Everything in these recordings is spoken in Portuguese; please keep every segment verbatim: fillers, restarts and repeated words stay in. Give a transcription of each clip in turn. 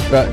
Pra...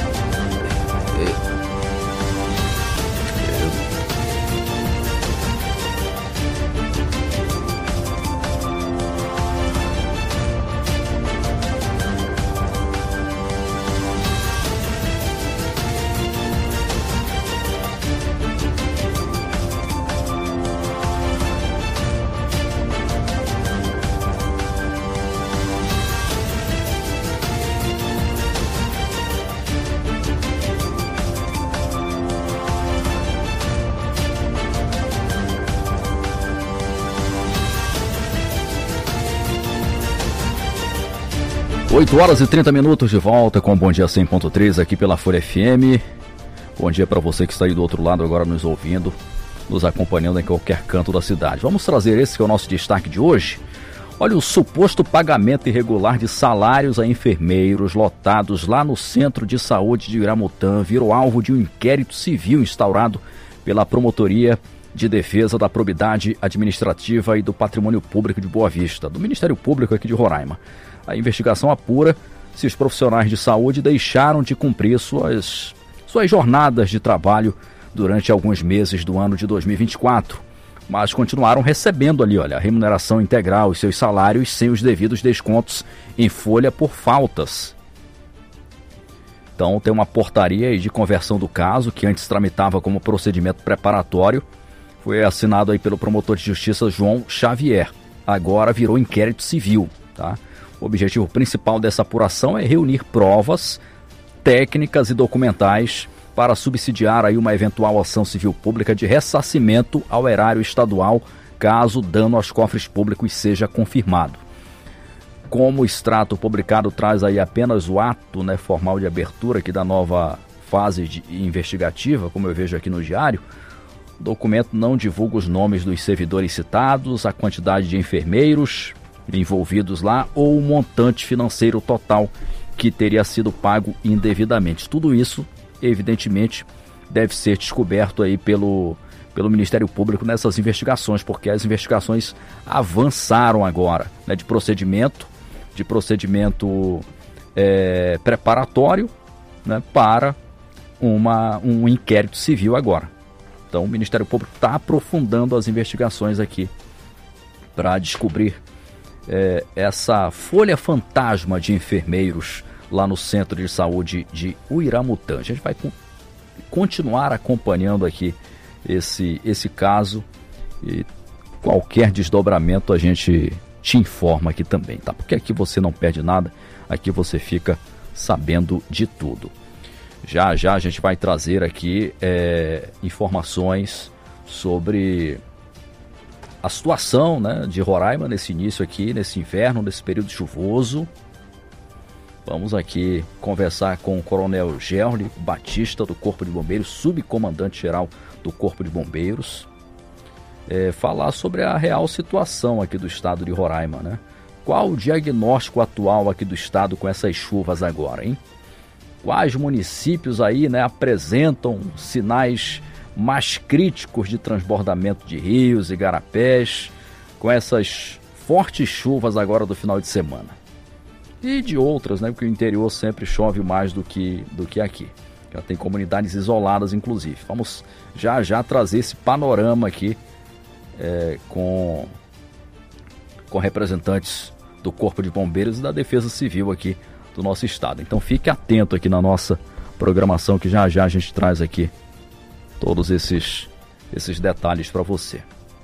oito horas e trinta minutos de volta com o Bom Dia cem ponto três aqui pela Folha F M. Bom dia para você que está aí do outro lado agora nos ouvindo, nos acompanhando em qualquer canto da cidade. Vamos trazer esse que é o nosso destaque de hoje. Olha, o suposto pagamento irregular de salários a enfermeiros lotados lá no Centro de Saúde de Uiramutã virou alvo de um inquérito civil instaurado pela Promotoria de Defesa da Probidade Administrativa e do Patrimônio Público de Boa Vista, do Ministério Público aqui de Roraima. A investigação apura se os profissionais de saúde deixaram de cumprir suas, suas jornadas de trabalho durante alguns meses do ano de dois mil e vinte e quatro, mas continuaram recebendo ali, olha, a remuneração integral e seus salários sem os devidos descontos em folha por faltas. Então tem uma portaria aí de conversão do caso, que antes tramitava como procedimento preparatório, foi assinado aí pelo promotor de justiça João Xavier. Agora virou inquérito civil, tá? O objetivo principal dessa apuração é reunir provas técnicas e documentais para subsidiar aí uma eventual ação civil pública de ressarcimento ao erário estadual, caso o dano aos cofres públicos seja confirmado. Como o extrato publicado traz aí apenas o ato, né, formal de abertura aqui da nova fase de investigativa, como eu vejo aqui no diário, o documento não divulga os nomes dos servidores citados, a quantidade de enfermeiros envolvidos lá ou o montante financeiro total que teria sido pago indevidamente. Tudo isso, evidentemente, deve ser descoberto aí pelo, pelo Ministério Público nessas investigações, porque as investigações avançaram agora, né, de procedimento, de procedimento é, preparatório, né, para uma, um inquérito civil agora. Então o Ministério Público está aprofundando as investigações aqui para descobrir É, essa folha fantasma de enfermeiros lá no Centro de Saúde de Uiramutã. A gente vai com, continuar acompanhando aqui esse, esse caso e qualquer desdobramento a gente te informa aqui também, tá? Porque aqui você não perde nada, aqui você fica sabendo de tudo. Já já a gente vai trazer aqui é, informações sobre a situação, né, de Roraima nesse início aqui, nesse inverno, nesse período chuvoso. Vamos aqui conversar com o Coronel Gerli Batista, do Corpo de Bombeiros, subcomandante-geral do Corpo de Bombeiros, é, falar sobre a real situação aqui do estado de Roraima, né? Qual o diagnóstico atual aqui do estado com essas chuvas agora, hein? Quais municípios aí, né, apresentam sinais mais críticos de transbordamento de rios e garapés com essas fortes chuvas agora do final de semana? E de outras, né? Porque o interior sempre chove mais do que, do que aqui. Já tem comunidades isoladas, inclusive. Vamos já já trazer esse panorama aqui é, com, com representantes do Corpo de Bombeiros e da Defesa Civil aqui do nosso estado. Então fique atento aqui na nossa programação, que já já a gente traz aqui todos esses, esses detalhes para você.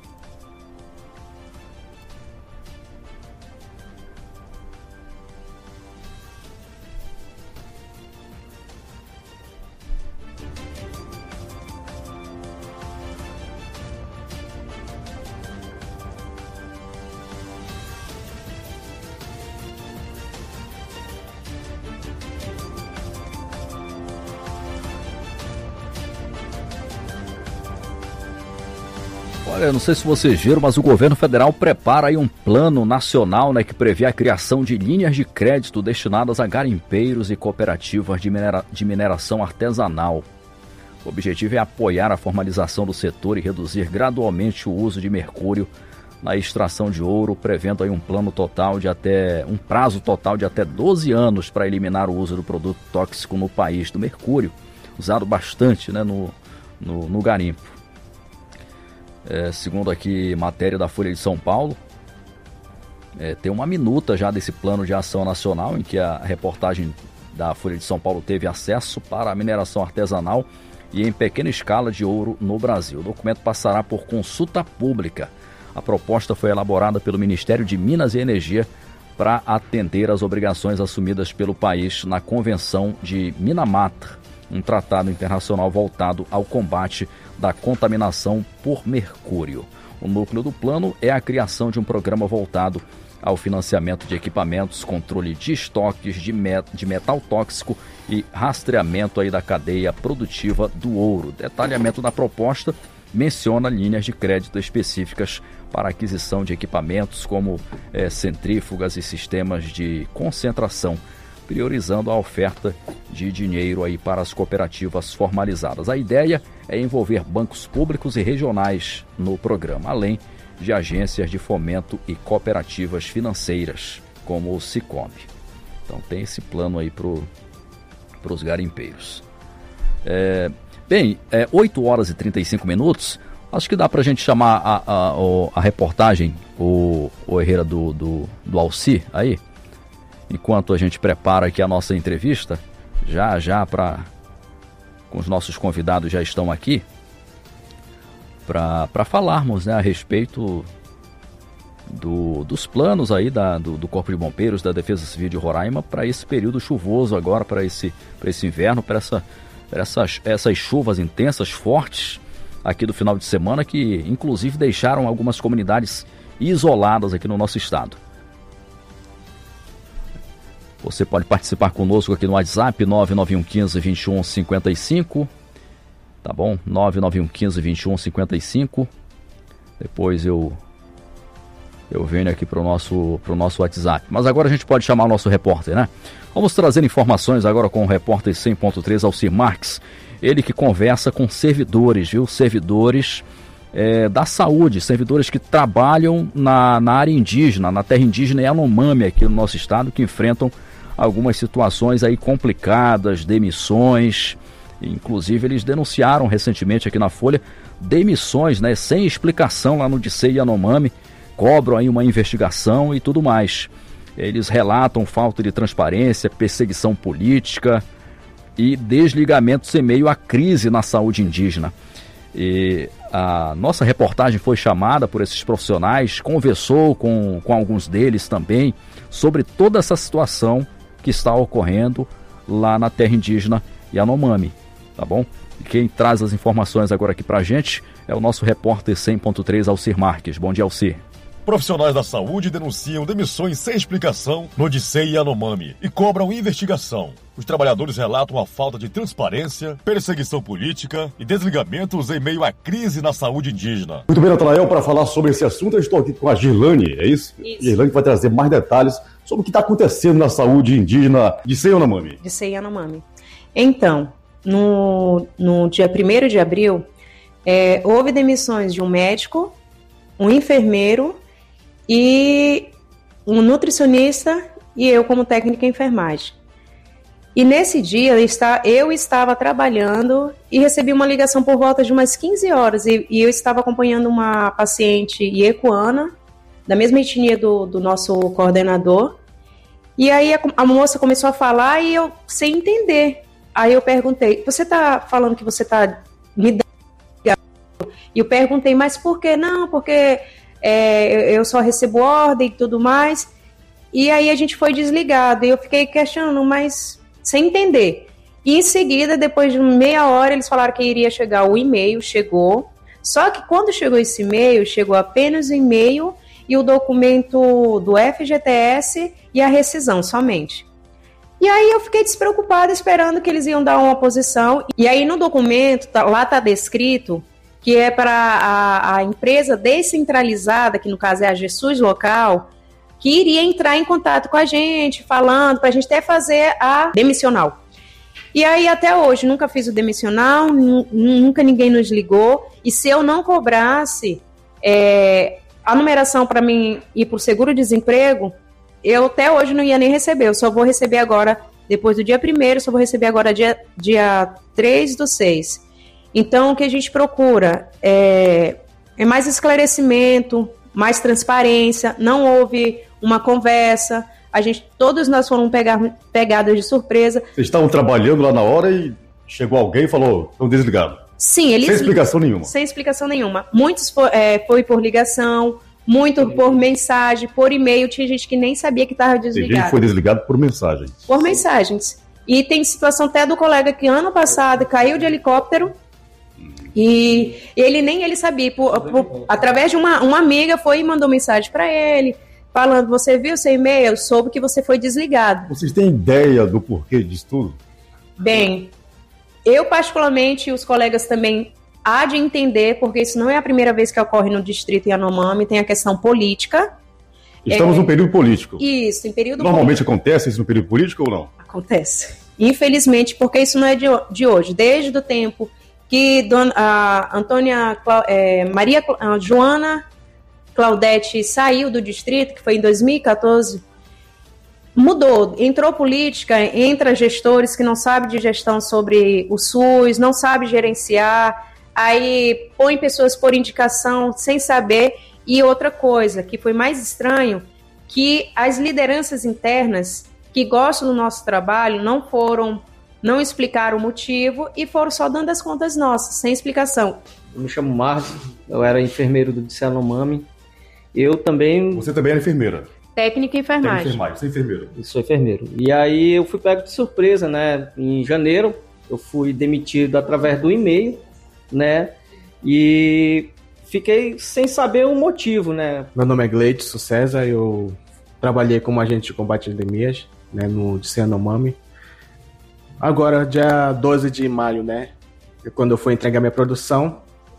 Olha, não sei se vocês viram, mas o governo federal prepara aí um plano nacional, né, que prevê a criação de linhas de crédito destinadas a garimpeiros e cooperativas de, minera- de mineração artesanal. O objetivo é apoiar a formalização do setor e reduzir gradualmente o uso de mercúrio na extração de ouro, prevendo aí um plano total de até um prazo total de até doze anos para eliminar o uso do produto tóxico no país, do mercúrio, usado bastante, né, no, no, no garimpo. É, segundo aqui matéria da Folha de São Paulo, é, tem uma minuta já desse plano de ação nacional em que a reportagem da Folha de São Paulo teve acesso para a mineração artesanal e em pequena escala de ouro no Brasil. O documento passará por consulta pública. A proposta foi elaborada pelo Ministério de Minas e Energia para atender às obrigações assumidas pelo país na Convenção de Minamata, um tratado internacional voltado ao combate da contaminação por mercúrio. O núcleo do plano é a criação de um programa voltado ao financiamento de equipamentos, controle de estoques de, met- de metal tóxico e rastreamento aí da cadeia produtiva do ouro. Detalhamento da proposta menciona linhas de crédito específicas para aquisição de equipamentos como é, centrífugas e sistemas de concentração, priorizando a oferta de dinheiro aí para as cooperativas formalizadas. A ideia é envolver bancos públicos e regionais no programa, além de agências de fomento e cooperativas financeiras, como o Sicob. Então tem esse plano aí para os garimpeiros. É, bem, é, oito horas e trinta e cinco minutos, acho que dá para a gente chamar a, a, a, a reportagem, o, o Herrera do, do, do Alci aí, enquanto a gente prepara aqui a nossa entrevista, já já para com os nossos convidados já estão aqui, para falarmos, né, a respeito do, dos planos aí da, do, do Corpo de Bombeiros, da Defesa Civil de Roraima para esse período chuvoso agora, para esse, para esse inverno, para essa, essas, essas chuvas intensas, fortes aqui do final de semana, que inclusive deixaram algumas comunidades isoladas aqui no nosso estado. Você pode participar conosco aqui no WhatsApp nove nove um um cinco, dois um cinco cinco. Tá bom? nove nove um um cinco, dois um cinco cinco. Depois eu eu venho aqui para o nosso, pro nosso WhatsApp. Mas agora a gente pode chamar o nosso repórter, né? Vamos trazer informações agora com o repórter cem ponto três, Alcir Marques. Ele que conversa com servidores, viu? Servidores é, da saúde, servidores que trabalham na, na área indígena, na terra indígena Yanomami aqui no nosso estado, que enfrentam algumas situações aí complicadas, demissões. Inclusive eles denunciaram recentemente aqui na Folha demissões, né, sem explicação lá no D C Yanomami, cobram aí uma investigação e tudo mais. Eles relatam falta de transparência, perseguição política e desligamentos em meio à crise na saúde indígena. E a nossa reportagem foi chamada por esses profissionais, conversou com, com alguns deles também sobre toda essa situação que está ocorrendo lá na terra indígena Yanomami. Tá bom? E quem traz as informações agora aqui pra gente é o nosso repórter cem ponto três, Alcir Marques. Bom dia, Alcir. Profissionais da saúde denunciam demissões sem explicação no D C Yanomami e cobram investigação. Os trabalhadores relatam a falta de transparência, perseguição política e desligamentos em meio à crise na saúde indígena. Muito bem, Natanael, para falar sobre esse assunto, eu estou aqui com a Girlane, é isso? Isso. Girlane vai trazer mais detalhes sobre o que está acontecendo na saúde indígena de D C Yanomami. D C Yanomami. Então, no, no dia primeiro de abril, é, houve demissões de um médico, um enfermeiro e um nutricionista e eu como técnica em enfermagem. E nesse dia eu, está, eu estava trabalhando e recebi uma ligação por volta de umas quinze horas e, e eu estava acompanhando uma paciente iecuana, da mesma etnia do, do nosso coordenador, e aí a, a moça começou a falar e eu sem entender. Aí eu perguntei, você está falando que você está me dando? E eu perguntei, mas por que não? Porque é, eu só recebo ordem e tudo mais. E aí a gente foi desligado. E eu fiquei questionando, mas sem entender. E em seguida, depois de meia hora, eles falaram que iria chegar o e-mail, chegou. Só que quando chegou esse e-mail, chegou apenas o e-mail e o documento do F G T S e a rescisão somente. E aí eu fiquei despreocupada esperando que eles iam dar uma posição. E aí no documento, tá, lá está descrito que é para a, a empresa descentralizada, que no caso é a GESUS local, que iria entrar em contato com a gente, falando, para a gente até fazer a demissional. E aí até hoje, nunca fiz o demissional, nunca ninguém nos ligou. E se eu não cobrasse é, a numeração para mim ir para o seguro-desemprego, eu até hoje não ia nem receber, eu só vou receber agora, depois do dia primeiro, só vou receber agora dia, dia três do seis. Então, o que a gente procura é, é mais esclarecimento, mais transparência, não houve uma conversa, a gente, todos nós fomos pegar, pegadas de surpresa. Vocês estavam trabalhando lá na hora e chegou alguém e falou, estão desligados. Sim, eles... Sem explicação nenhuma. Sem explicação nenhuma. Muitos foi, é, foi por ligação, muito por mensagem, por e-mail, tinha gente que nem sabia que estava desligado. Tem gente que foi desligado por mensagem. Por mensagens. E tem situação até do colega que ano passado caiu de helicóptero e ele nem ele sabia. Por, por, através de uma, uma amiga foi e mandou mensagem para ele, falando, você viu seu e-mail? Soube que você foi desligado. Vocês têm ideia do porquê disso tudo? Bem, eu particularmente, os colegas também há de entender, porque isso não é a primeira vez que ocorre no distrito Yanomami, tem a questão política. Estamos é, num período político. Isso, em período Normalmente político. Acontece isso no período político ou não? Acontece. Infelizmente, porque isso não é de, de hoje. Desde o tempo que dona, a Antônia é, Maria a Joana Claudete saiu do distrito, que foi em dois mil e quatorze, mudou, entrou política, entra gestores que não sabem de gestão sobre o SUS, não sabem gerenciar, aí põe pessoas por indicação sem saber. E outra coisa que foi mais estranho, que as lideranças internas que gostam do nosso trabalho não foram, não explicaram o motivo e foram só dando as contas nossas, sem explicação. Eu me chamo Márcio, eu era enfermeiro do Yanomami. Eu também... Você também era enfermeira? Técnica e enfermagem. Técnica e enfermagem, você é enfermeiro. Eu sou enfermeiro. E aí eu fui pego de surpresa, né? Em janeiro, eu fui demitido através do e-mail, né? E fiquei sem saber o motivo, né? Meu nome é Gleidson César, eu trabalhei como agente de combate a endemias, né? No Yanomami. Agora, dia doze de maio, né? Quando eu fui entregar minha produção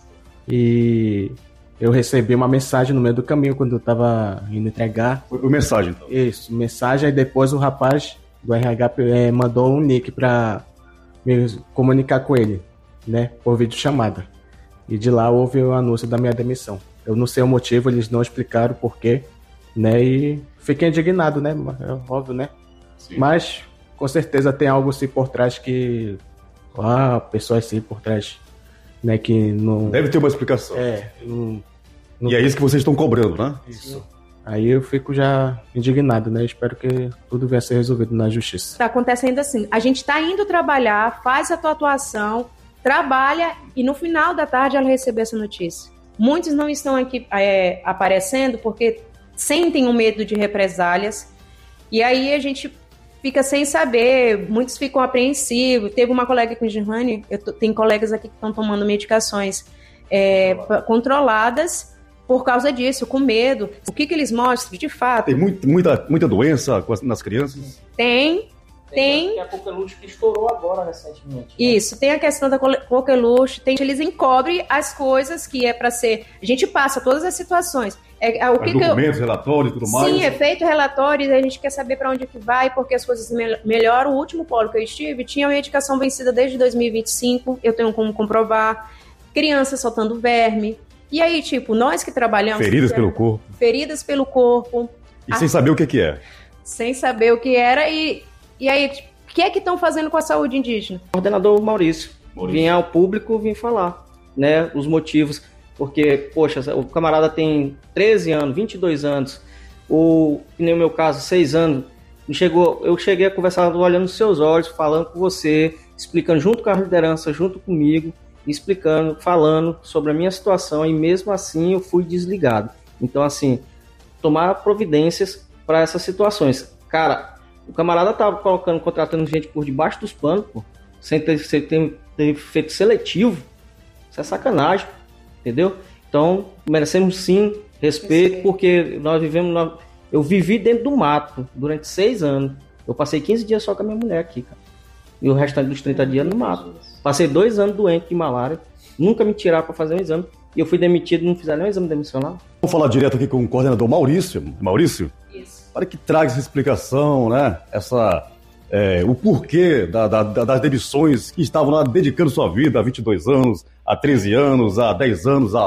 e... eu recebi uma mensagem no meio do caminho quando eu tava indo entregar. Foi por mensagem, então? Isso, mensagem. Aí depois o rapaz do R H é, mandou um link pra me comunicar com ele, né? Por videochamada. E de lá houve o anúncio da minha demissão. Eu não sei o motivo, eles não explicaram o porquê, né? E fiquei indignado, né? É óbvio, né? Sim. Mas com certeza tem algo assim por trás que... Ah, pessoas assim por trás... Né, que não... Deve ter uma explicação. É. Não, não... E é isso que vocês estão cobrando, né? Isso. Aí eu fico já indignado, né? Espero que tudo venha a ser resolvido na justiça. Tá acontecendo assim. A gente tá indo trabalhar, faz a tua atuação, trabalha e no final da tarde ela recebe essa notícia. Muitos não estão aqui é, aparecendo porque sentem um medo de represálias e aí a gente... fica sem saber, muitos ficam apreensivos. Teve uma colega com Girane, eu tô, tem colegas aqui que estão tomando medicações é, controladas por causa disso, com medo. O que, que eles mostram, de fato? Tem muito, muita, muita doença nas crianças? Tem, tem. Tem a coqueluche que estourou agora recentemente. Né? Isso, tem a questão da coqueluche, tem, eles encobrem as coisas que é para ser... A gente passa todas as situações. É, é, o que documentos, que eu... relatórios e tudo mais. Sim, é feito relatório, a gente quer saber para onde é que vai, porque as coisas me- melhoram. O último polo que eu estive tinha uma indicação vencida desde dois mil e vinte e cinco, eu tenho como comprovar. Crianças soltando verme. E aí, tipo, nós que trabalhamos... Feridas que, pelo corpo. Feridas pelo corpo. E a... sem saber o que, que é. Sem saber o que era. E, e aí, tipo, o que é que estão fazendo com a saúde indígena? O coordenador Maurício, Maurício. Vinha ao público, vim falar, né, os motivos, porque, poxa, o camarada tem treze anos, vinte e dois anos, ou, que nem o meu caso, seis anos, chegou, eu cheguei a conversar olhando nos seus olhos, falando com você, explicando junto com a liderança, junto comigo, explicando, falando sobre a minha situação, e mesmo assim eu fui desligado. Então, assim, tomar providências para essas situações. Cara, o camarada tava colocando, contratando gente por debaixo dos panos, pô, sem ter, sem ter, ter feito seletivo. Isso é sacanagem, entendeu? Então, merecemos sim respeito, porque nós vivemos... Nós, eu vivi dentro do mato durante seis anos. Eu passei quinze dias só com a minha mulher aqui, cara. E o restante dos trinta dias no mato. Passei dois anos doente de malária. Nunca me tiraram para fazer um exame. E eu fui demitido, não fizeram nenhum exame demissional. Vou falar direto aqui com o coordenador Maurício. Maurício? Isso. Para que traga essa explicação, né? Essa, é, o porquê da, da, das demissões que estavam lá dedicando sua vida há vinte e dois anos, há treze anos, há dez anos, há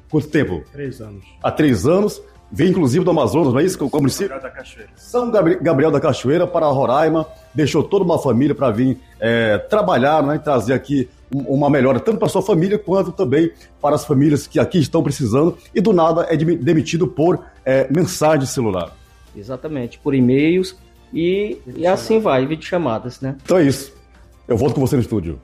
quanto tempo? Três anos. Há três anos. Vem inclusive do Amazonas, não é isso? Como São município? Gabriel da Cachoeira. São Gabriel da Cachoeira para Roraima. Deixou toda uma família para vir é, trabalhar, né? Trazer aqui uma melhora, tanto para a sua família quanto também para as famílias que aqui estão precisando. E do nada é demitido por é, mensagem de celular. Exatamente, por e-mails e, e assim vai, videochamadas, né? Então é isso. Eu volto com você no estúdio.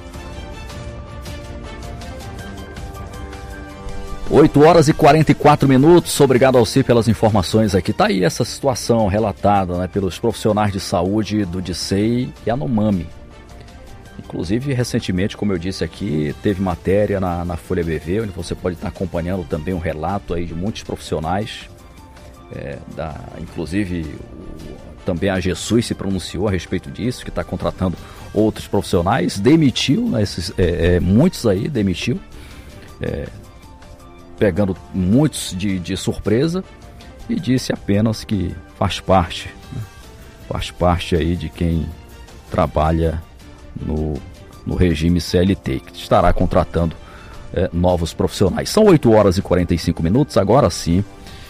oito horas e quarenta e quatro minutos, obrigado ao C pelas informações aqui. Tá aí essa situação relatada, né, pelos profissionais de saúde do DICEI e Anomami. Inclusive, recentemente, como eu disse aqui, teve matéria na, na Folha B V, onde você pode estar acompanhando também um relato aí de muitos profissionais. É, da, inclusive, o, também a Jesus se pronunciou a respeito disso, que está contratando outros profissionais. Demitiu, né, esses, é, é, muitos aí demitiu. É, pegando muitos de, de surpresa, e disse apenas que faz parte, né? faz parte aí de quem trabalha no, no regime C L T, que estará contratando é, novos profissionais. São oito horas e quarenta e cinco minutos, agora sim,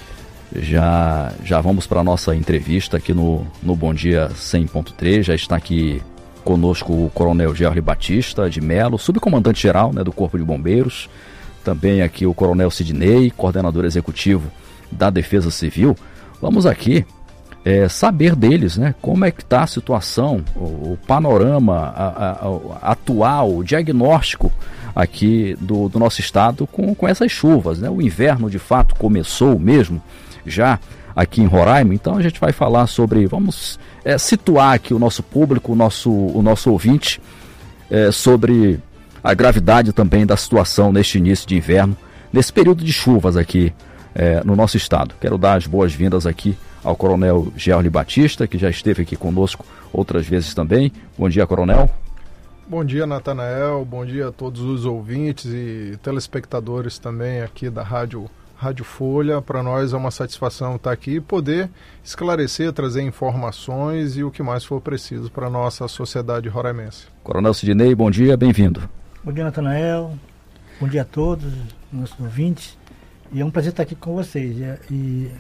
já, já vamos para a nossa entrevista aqui no, no Bom Dia cem ponto três, já está aqui conosco o Coronel Gerli Batista de Melo, subcomandante-geral, né, do Corpo de Bombeiros. Também aqui o Coronel Sidney, coordenador executivo da Defesa Civil. Vamos aqui é, saber deles, né? Como é que está a situação, o, o panorama a, a, a, atual, o diagnóstico aqui do, do nosso estado com, com essas chuvas, né? O inverno de fato começou mesmo já aqui em Roraima, então a gente vai falar sobre, vamos é, situar aqui o nosso público, o nosso, o nosso ouvinte é, sobre a gravidade também da situação neste início de inverno, nesse período de chuvas aqui é, no nosso estado. Quero dar as boas-vindas aqui ao Coronel Gerli Batista, que já esteve aqui conosco outras vezes também. Bom dia, Coronel. Bom dia, Natanael. Bom dia a todos os ouvintes e telespectadores também aqui da Rádio, Rádio Folha. Para nós é uma satisfação estar aqui e poder esclarecer, trazer informações e o que mais for preciso para a nossa sociedade roraimense. Coronel Sidney, bom dia, bem-vindo. Bom dia, Natanael. Bom dia a todos, nossos ouvintes. E é um prazer estar aqui com vocês. E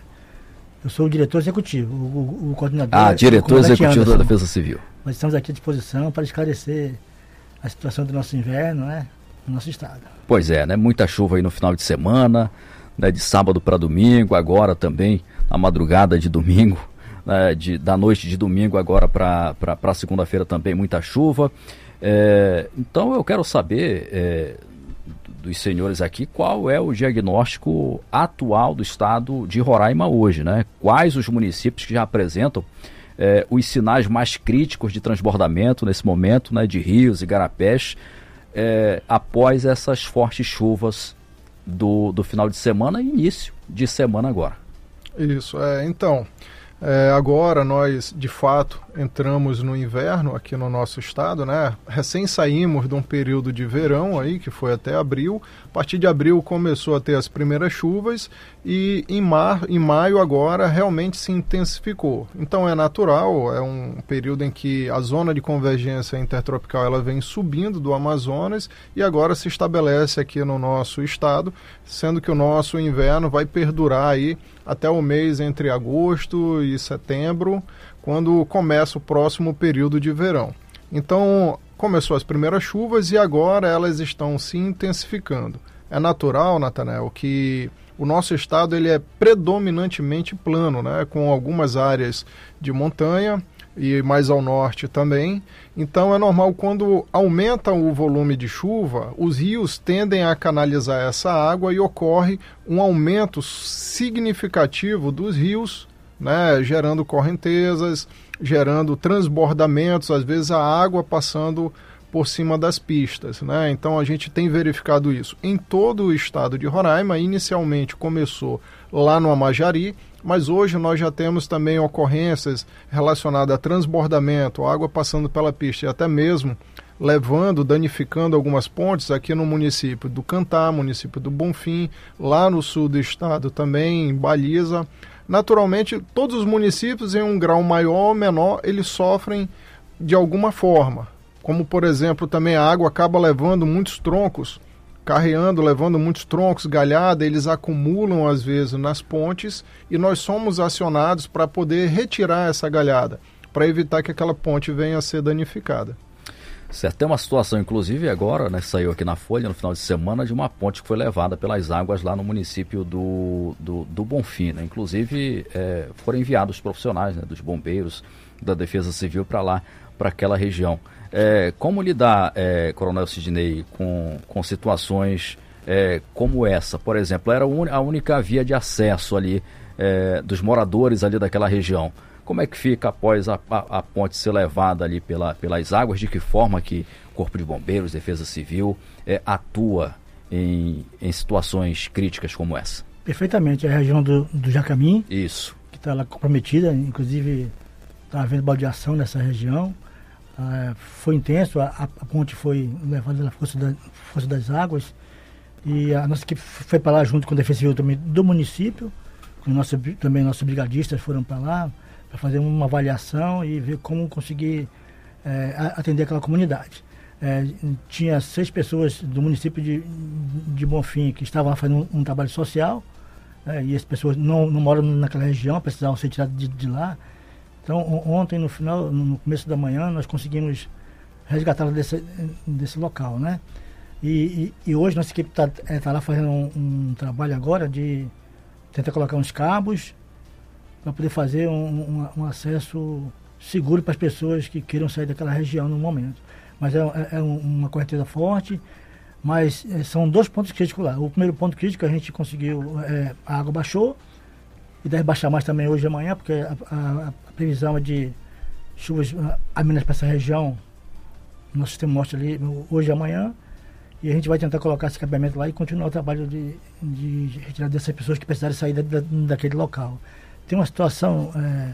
eu sou o diretor executivo, o, o, o coordenador. Ah, diretor executivo Anderson. da Defesa Civil. Nós estamos aqui à disposição para esclarecer a situação do nosso inverno, né, no nosso estado. Pois é, né? Muita chuva aí no final de semana, né, de sábado para domingo, agora também na madrugada de domingo, né, de, da noite de domingo agora para segunda-feira também muita chuva. É, então eu quero saber é, dos senhores aqui qual é o diagnóstico atual do estado de Roraima hoje, né? Quais os municípios que já apresentam é, os sinais mais críticos de transbordamento nesse momento, né, de rios e garapés é, após essas fortes chuvas do, do final de semana e início de semana agora. Isso, é, então... É, agora nós, de fato, entramos no inverno aqui no nosso estado, né? Recém saímos de um período de verão aí, que foi até abril. A partir de abril começou a ter as primeiras chuvas e em, mar, em maio agora realmente se intensificou. Então é natural, é um período em que a zona de convergência intertropical ela vem subindo do Amazonas e agora se estabelece aqui no nosso estado, sendo que o nosso inverno vai perdurar aí até o mês entre agosto e setembro, quando começa o próximo período de verão. Então, começou as primeiras chuvas e agora elas estão se intensificando. É natural, Natanael, que o nosso estado ele é predominantemente plano, né, com algumas áreas de montanha e mais ao norte também. Então é normal, quando aumenta o volume de chuva, os rios tendem a canalizar essa água e ocorre um aumento significativo dos rios, né, gerando correntezas, gerando transbordamentos, às vezes a água passando por cima das pistas, né? Então a gente tem verificado isso em todo o estado de Roraima. Inicialmente começou lá no Amajari, mas hoje nós já temos também ocorrências relacionadas a transbordamento, água passando pela pista e até mesmo levando, danificando algumas pontes aqui no município do Cantá, município do Bonfim, lá no sul do estado também, em Baliza. Naturalmente, todos os municípios, em um grau maior ou menor, eles sofrem de alguma forma. Como, por exemplo, também a água acaba levando muitos troncos carreando, levando muitos troncos, galhada, eles acumulam às vezes nas pontes e nós somos acionados para poder retirar essa galhada, para evitar que aquela ponte venha a ser danificada. Certo, tem uma situação, inclusive agora, né, saiu aqui na Folha no final de semana, de uma ponte que foi levada pelas águas lá no município do, do, do Bonfim, né? Inclusive é, foram enviados profissionais, né, dos bombeiros, da Defesa Civil para lá, para aquela região. É, como lidar, é, Coronel Sidney, com, com situações é, como essa? Por exemplo, era a única via de acesso ali é, dos moradores ali daquela região. Como é que fica após a, a, a ponte ser levada ali pela, pelas águas? De que forma que o Corpo de Bombeiros, Defesa Civil, é, atua em, em situações críticas como essa? Perfeitamente. É a região do, do Jacamim. Isso. Que está lá comprometida. Inclusive, está havendo baldeação nessa região. Ah, foi intenso. A, a ponte foi levada na força, da, força das águas. E a nossa equipe foi para lá junto com a Defesa Civil também do município. Com nosso, também nossos brigadistas foram para lá para fazer uma avaliação e ver como conseguir é, atender aquela comunidade. É, tinha seis pessoas do município de, de Bonfim que estavam fazendo um, um trabalho social, é, e as pessoas não, não moram naquela região, precisavam ser tiradas de, de lá. Então, ontem, no final, no começo da manhã, nós conseguimos resgatá-las desse, desse local, né? E, e, e hoje nossa equipe está é, tá lá fazendo um, um trabalho agora de tentar colocar uns cabos para poder fazer um, um, um acesso seguro para as pessoas que queiram sair daquela região no momento. Mas é, é, é uma correnteza forte, mas é, são dois pontos críticos lá. O primeiro ponto crítico, a gente conseguiu, é, a água baixou, e deve baixar mais também hoje e amanhã, porque a, a, a previsão é de chuvas a menos para essa região, nosso sistema mostra ali hoje e amanhã, e a gente vai tentar colocar esse cabeamento lá e continuar o trabalho de, de retirar dessas pessoas que precisarem sair da, da, daquele local. Tem uma situação, é,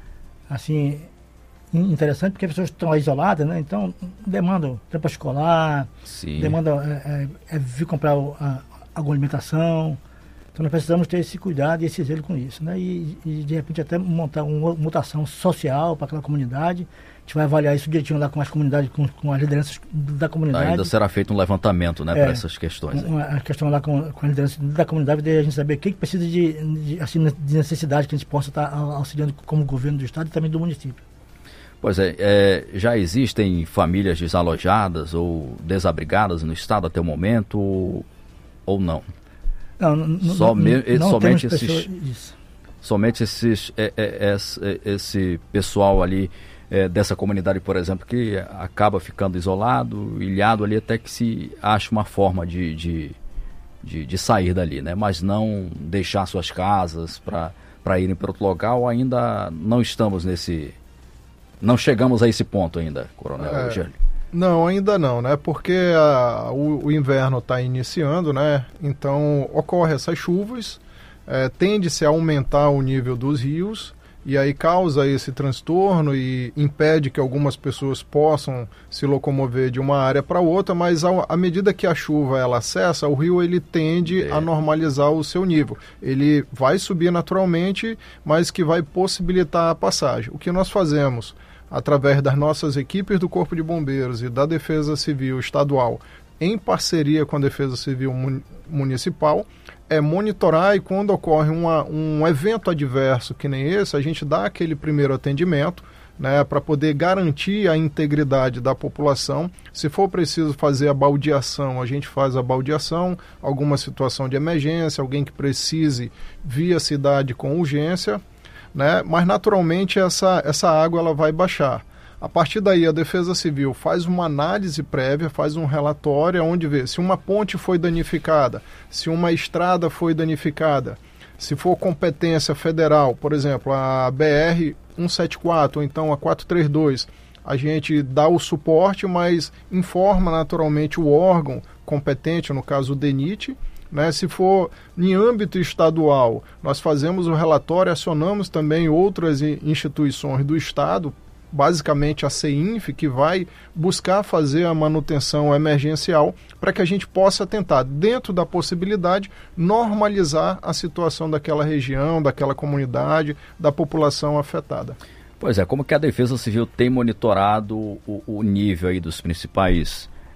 assim, interessante, porque as pessoas estão isoladas, né? Então, demandam tempo escolar, Sim. demandam é, é, é vir comprar a, alguma alimentação. Então, nós precisamos ter esse cuidado e esse zelo com isso, né? E, e de repente, até montar uma mutação social para aquela comunidade. A gente vai avaliar isso direitinho lá com as comunidades, com, com as lideranças da comunidade. Ainda será feito um levantamento, né, é, para essas questões. Uma, a questão lá com, com a liderança da comunidade, de a gente saber o que, que precisa de, de, assim, de necessidade que a gente possa estar auxiliando como governo do estado e também do município. Pois é, é, já existem famílias desalojadas ou desabrigadas no estado até o momento ou, ou não? Não, não, Some, não, não somente temos esses, pessoas, somente esses, é, é, é, esse pessoal ali é, dessa comunidade, por exemplo, que acaba ficando isolado, ilhado ali até que se ache uma forma de, de, de, de sair dali, né? Mas não deixar suas casas para irem para outro local. Ainda não estamos nesse, não chegamos a esse ponto ainda, Coronel é. Eugênio. Não, ainda não, né? Porque a, o, o inverno está iniciando, né? Então ocorre essas chuvas, é, tende-se a aumentar o nível dos rios e aí causa esse transtorno e impede que algumas pessoas possam se locomover de uma área para outra, mas à, à medida que a chuva ela cessa, o rio ele tende é. a normalizar o seu nível. Ele vai subir naturalmente, mas que vai possibilitar a passagem. O que nós fazemos através das nossas equipes do Corpo de Bombeiros e da Defesa Civil Estadual, em parceria com a Defesa Civil Municipal, é monitorar, e quando ocorre uma, um evento adverso que nem esse, a gente dá aquele primeiro atendimento, né, para poder garantir a integridade da população. Se for preciso fazer a baldeação, a gente faz a baldeação, alguma situação de emergência, alguém que precise vir à cidade com urgência, né? Mas naturalmente essa, essa água ela vai baixar. A partir daí a Defesa Civil faz uma análise prévia, faz um relatório onde vê se uma ponte foi danificada, se uma estrada foi danificada, se for competência federal, por exemplo, a B R cento e setenta e quatro ou então a quatrocentos e trinta e dois, a gente dá o suporte, mas informa naturalmente o órgão competente, no caso o DENIT. Né, se for em âmbito estadual, nós fazemos o relatório, acionamos também outras instituições do Estado, basicamente a CEINF, que vai buscar fazer a manutenção emergencial para que a gente possa tentar, dentro da possibilidade, normalizar a situação daquela região, daquela comunidade, da população afetada. Pois é, como que a Defesa Civil tem monitorado o, o nível aí dos principais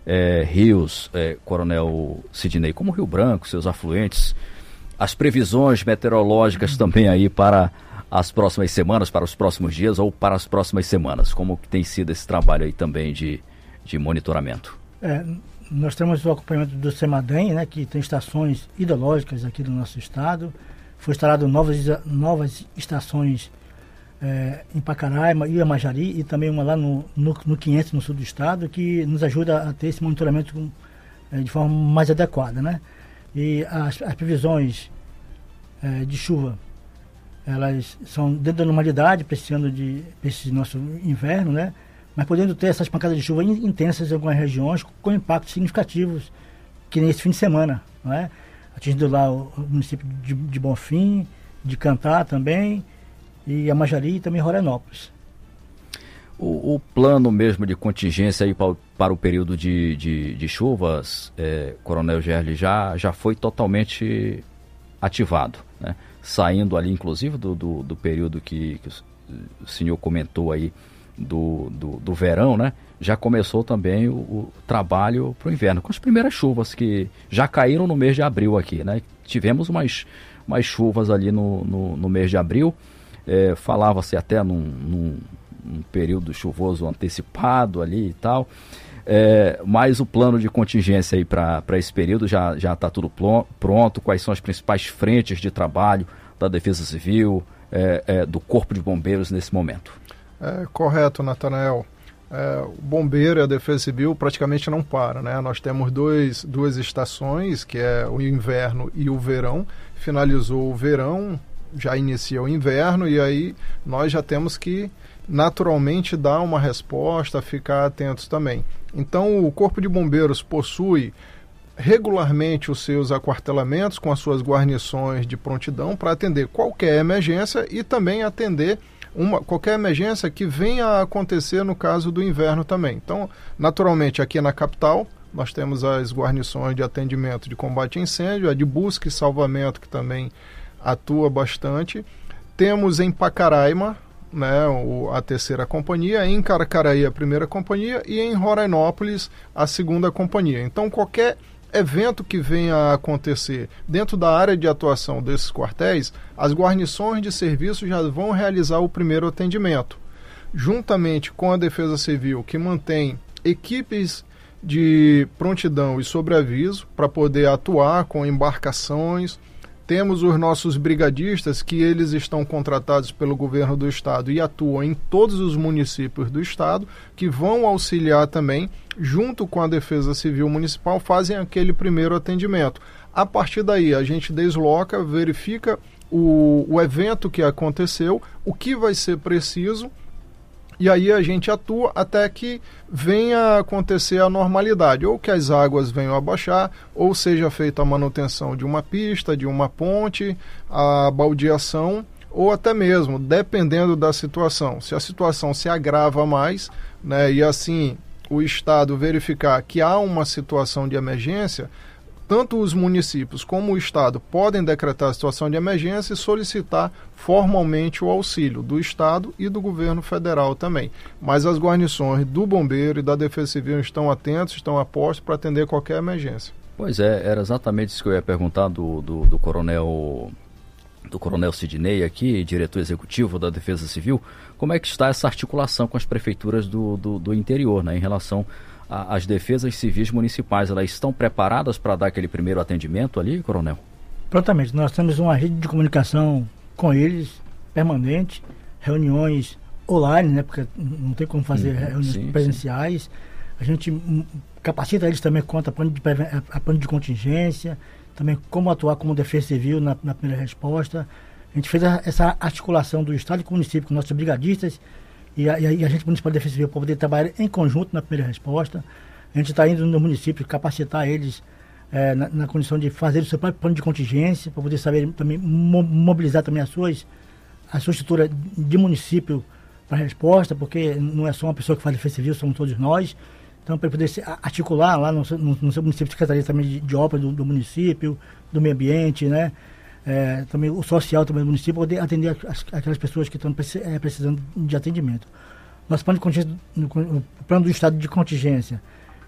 é, rios, é, Coronel Sidney, como Rio Branco, seus afluentes, as previsões meteorológicas também aí para as próximas semanas, para os próximos dias ou para as próximas semanas, como que tem sido esse trabalho aí também de, de monitoramento? É, nós temos o acompanhamento do CEMADEM, né, que tem estações hidrológicas aqui no nosso estado. Foi instalado novas, novas estações é, em Pacaraima e Amajari, e também uma lá no, no, no quinhentos, no sul do estado, que nos ajuda a ter esse monitoramento com, é, de forma mais adequada, né? E as, as previsões é, de chuva, elas são dentro da normalidade para esse ano de pra esse nosso inverno, né? Mas podendo ter essas pancadas de chuva intensas em algumas regiões com impactos significativos, que nem esse fim de semana, não é? Atingindo lá o município de, de Bonfim, de Cantá também, e Amajari e também Roranópolis. O, o plano mesmo de contingência aí para, para o período de, de, de chuvas, é, Coronel Gerli, já, já foi totalmente ativado, né? Saindo ali, inclusive, do, do, do período que, que o senhor comentou aí, do, do, do verão, né? Já começou também o, o trabalho para o inverno, com as primeiras chuvas que já caíram no mês de abril aqui, né? Tivemos umas, umas chuvas ali no, no, no mês de abril, é, falava-se até num, num, num período chuvoso antecipado ali e tal, é, mas o plano de contingência aí para esse período já já está tudo pronto. Quais são as principais frentes de trabalho da Defesa Civil, é, é, do Corpo de Bombeiros nesse momento? É, correto, Natanael. É, o bombeiro e a Defesa Civil praticamente não param, né? Nós temos dois, duas estações, que é o inverno e o verão. Finalizou o verão, já inicia o inverno, e aí nós já temos que naturalmente dar uma resposta, ficar atentos também. Então o Corpo de Bombeiros possui regularmente os seus aquartelamentos com as suas guarnições de prontidão para atender qualquer emergência e também atender Uma, qualquer emergência que venha a acontecer no caso do inverno também. Então, naturalmente, aqui na capital, nós temos as guarnições de atendimento de combate a incêndio, a de busca e salvamento, que também atua bastante. Temos em Pacaraima, né, o, a terceira companhia, em Caracaraí a primeira companhia e em Rorainópolis a segunda companhia. Então, qualquer evento que venha a acontecer dentro da área de atuação desses quartéis, as guarnições de serviço já vão realizar o primeiro atendimento, juntamente com a Defesa Civil, que mantém equipes de prontidão e sobreaviso para poder atuar com embarcações. Temos os nossos brigadistas, que eles estão contratados pelo governo do estado e atuam em todos os municípios do estado, que vão auxiliar também, junto com a Defesa Civil Municipal, fazem aquele primeiro atendimento. A partir daí, a gente desloca, verifica o, o evento que aconteceu, o que vai ser preciso, e aí a gente atua até que venha a acontecer a normalidade, ou que as águas venham a baixar, ou seja feita a manutenção de uma pista, de uma ponte, a baldeação, ou até mesmo, dependendo da situação. Se a situação se agrava mais, né, e assim o Estado verificar que há uma situação de emergência, tanto os municípios como o Estado podem decretar a situação de emergência e solicitar formalmente o auxílio do Estado e do governo federal também. Mas as guarnições do Bombeiro e da Defesa Civil estão atentos, estão a postos para atender qualquer emergência. Pois é, era exatamente isso que eu ia perguntar do, do, do coronel do coronel Sidney aqui, diretor executivo da Defesa Civil. Como é que está essa articulação com as prefeituras do, do, do interior, né, em relação as defesas civis municipais? Elas estão preparadas para dar aquele primeiro atendimento ali, coronel? Prontamente. Nós temos uma rede de comunicação com eles, permanente, reuniões online, né, porque não tem como fazer uhum, reuniões sim, presenciais. Sim. A gente capacita eles também quanto a plano de, a plano de contingência, também como atuar como defesa civil na, na primeira resposta. A gente fez a, essa articulação do Estado e com o município, com nossos brigadistas, E a, e a gente municipal de defesa civil para poder trabalhar em conjunto na primeira resposta. A gente está indo no município capacitar eles é, na, na condição de fazer o seu próprio plano de contingência, para poder saber também mo, mobilizar também as suas, a sua estrutura de município para a resposta, porque não é só uma pessoa que faz defesa civil, somos todos nós. Então, para poder se articular lá no, no, no seu município, secretaria também de, de obra do, do município, do meio ambiente, né? É, também o social também do município, poder atender as, aquelas pessoas que estão é, precisando de atendimento. Nosso plano de contingência, o plano do estado de contingência,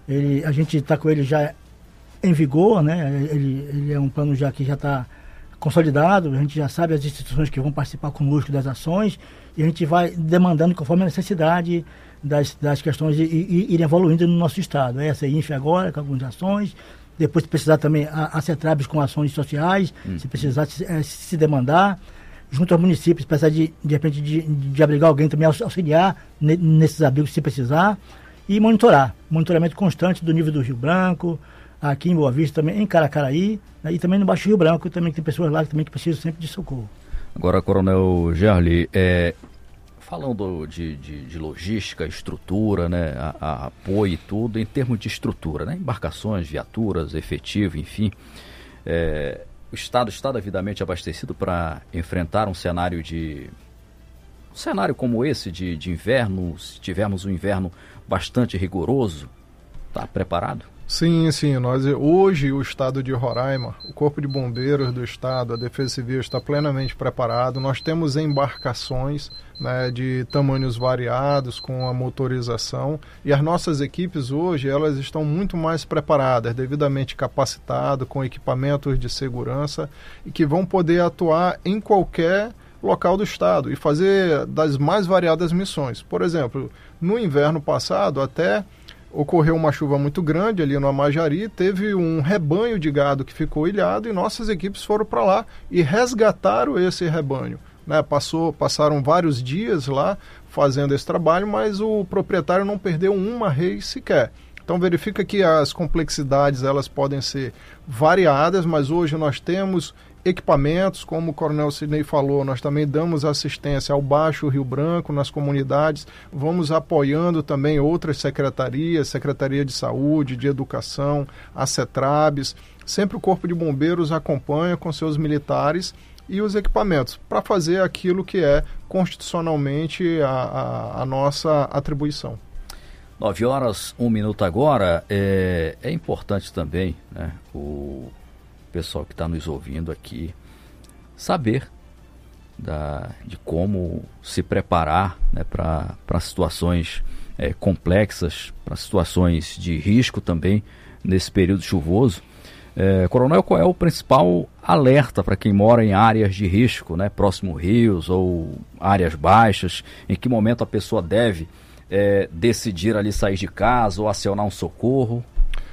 Ele, a gente está com ele já em vigor, né? Ele, ele é um plano já que já está consolidado, a gente já sabe as instituições que vão participar conosco das ações e a gente vai demandando conforme a necessidade das, das questões e, e, e ir evoluindo no nosso estado. Essa é a INFE agora, com algumas ações, depois se precisar também a, a CETRABS com ações sociais, hum. se precisar se, é, se demandar, junto aos municípios, precisar de, de repente de, de abrigar alguém também, auxiliar ne, nesses abrigos se precisar, e monitorar, monitoramento constante do nível do Rio Branco, aqui em Boa Vista também, em Caracaraí, né, e também no Baixo Rio Branco, também tem pessoas lá que também que precisam sempre de socorro. Agora, Coronel Gerli, é, falando de, de, de logística, estrutura, né, a, a apoio e tudo, em termos de estrutura, né, embarcações, viaturas, efetivo, enfim, é, o Estado está devidamente abastecido para enfrentar um cenário de... um cenário como esse de, de inverno, se tivermos um inverno bastante rigoroso, está preparado? Sim, sim. Nós, hoje, o Estado de Roraima, o Corpo de Bombeiros do Estado, a Defesa Civil está plenamente preparado. Nós temos embarcações, né, de tamanhos variados, com a motorização, e as nossas equipes hoje elas estão muito mais preparadas, devidamente capacitadas, com equipamentos de segurança, e que vão poder atuar em qualquer local do Estado e fazer das mais variadas missões. Por exemplo, no inverno passado, até... ocorreu uma chuva muito grande ali no Amajari, teve um rebanho de gado que ficou ilhado e nossas equipes foram para lá e resgataram esse rebanho. Né? Passou, passaram vários dias lá fazendo esse trabalho, mas o proprietário não perdeu uma res sequer. Então verifica que as complexidades elas podem ser variadas, mas hoje nós temos equipamentos, como o Coronel Sidney falou, nós também damos assistência ao Baixo Rio Branco, nas comunidades, vamos apoiando também outras secretarias, Secretaria de Saúde, de Educação, a CETRABS, sempre o Corpo de Bombeiros acompanha com seus militares e os equipamentos, para fazer aquilo que é constitucionalmente a, a, a nossa atribuição. Nove horas, um minuto agora, é, é importante também, né, o pessoal que está nos ouvindo aqui saber da, de como se preparar, né, para situações é, complexas, para situações de risco também nesse período chuvoso. É, Coronel, qual é o principal alerta para quem mora em áreas de risco, né, próximo rios ou áreas baixas? Em que momento a pessoa deve é, decidir ali sair de casa ou acionar um socorro?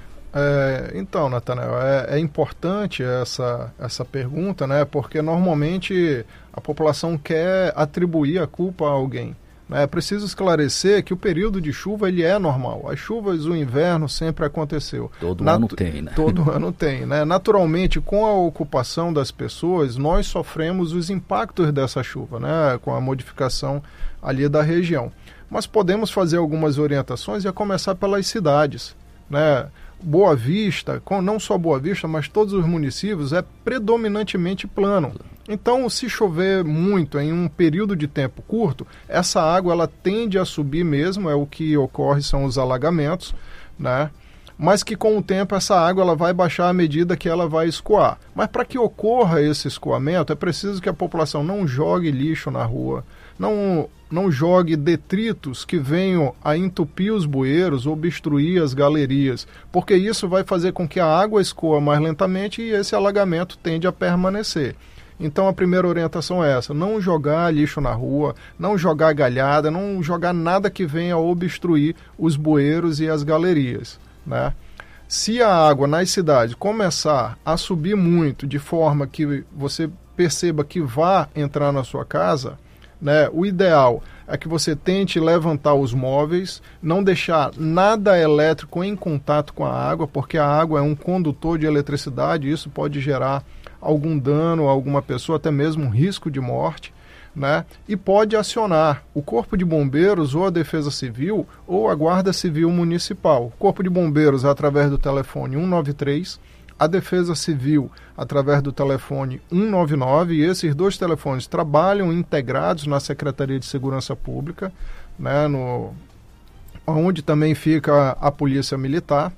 É, então, Natanael, é, é importante essa, essa pergunta, né? Porque normalmente a população quer atribuir a culpa a alguém. Né? É preciso esclarecer que o período de chuva ele é normal. As chuvas, o inverno sempre aconteceu. Todo Natu- ano tem, né? Todo ano tem, né? Naturalmente, com a ocupação das pessoas, nós sofremos os impactos dessa chuva, né? Com a modificação ali da região. Mas podemos fazer algumas orientações e a começar pelas cidades, né? Boa Vista, com não só Boa Vista, mas todos os municípios, é predominantemente plano. Então, se chover muito em um período de tempo curto, essa água ela tende a subir mesmo, é o que ocorre, são os alagamentos, né? Mas que com o tempo essa água ela vai baixar à medida que ela vai escoar. Mas para que ocorra esse escoamento, é preciso que a população não jogue lixo na rua, não, não jogue detritos que venham a entupir os bueiros, obstruir as galerias, porque isso vai fazer com que a água escoa mais lentamente e esse alagamento tende a permanecer. Então a primeira orientação é essa, não jogar lixo na rua, não jogar galhada, não jogar nada que venha a obstruir os bueiros e as galerias, né? Se a água nas cidades começar a subir muito de forma que você perceba que vá entrar na sua casa, né, o ideal é que você tente levantar os móveis, não deixar nada elétrico em contato com a água, porque a água é um condutor de eletricidade e isso pode gerar algum dano a alguma pessoa, até mesmo um risco de morte, né? E pode acionar o Corpo de Bombeiros ou a Defesa Civil ou a Guarda Civil Municipal. O Corpo de Bombeiros através do telefone um nove três, a Defesa Civil através do telefone um nove nove, e esses dois telefones trabalham integrados na Secretaria de Segurança Pública, né, no, onde também fica a Polícia Militar,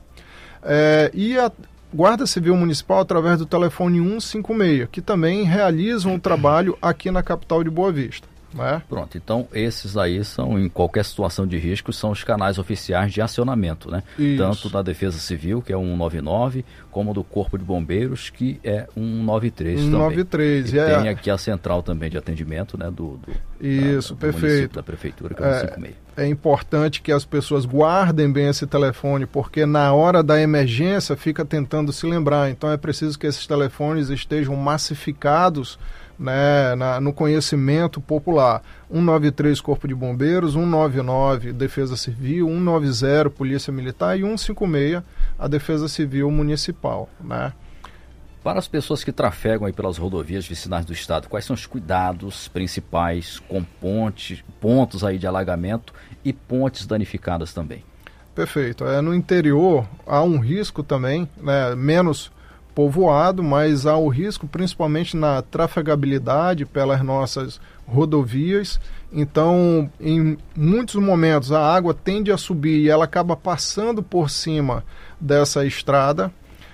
é, e a Guarda Civil Municipal através do telefone um cinco seis, que também realizam o trabalho aqui na capital de Boa Vista. Né? Pronto, então esses aí são, em qualquer situação de risco, são os canais oficiais de acionamento, né? Isso. Tanto da Defesa Civil, que é o cento e noventa e nove, como do Corpo de Bombeiros, que é o cento e noventa e três também. cento e noventa e três, e é. tem aqui a central também de atendimento, né? Do, do, Isso, da, do perfeito. Da Prefeitura, que é o cento e cinquenta e seis. É importante que as pessoas guardem bem esse telefone, porque na hora da emergência fica tentando se lembrar. Então é preciso que esses telefones estejam massificados, né, na, no conhecimento popular. cento e noventa e três Corpo de Bombeiros, cento e noventa e nove Defesa Civil, cento e noventa Polícia Militar e cento e cinquenta e seis a Defesa Civil Municipal, né? Para as pessoas que trafegam aí pelas rodovias vicinais do estado, quais são os cuidados principais com pontes, pontos aí de alagamento e pontes danificadas também? Perfeito. É, no interior há um risco também, né, menos povoado, mas há o risco principalmente na trafegabilidade pelas nossas rodovias. Então, em muitos momentos a água tende a subir e ela acaba passando por cima dessa estrada.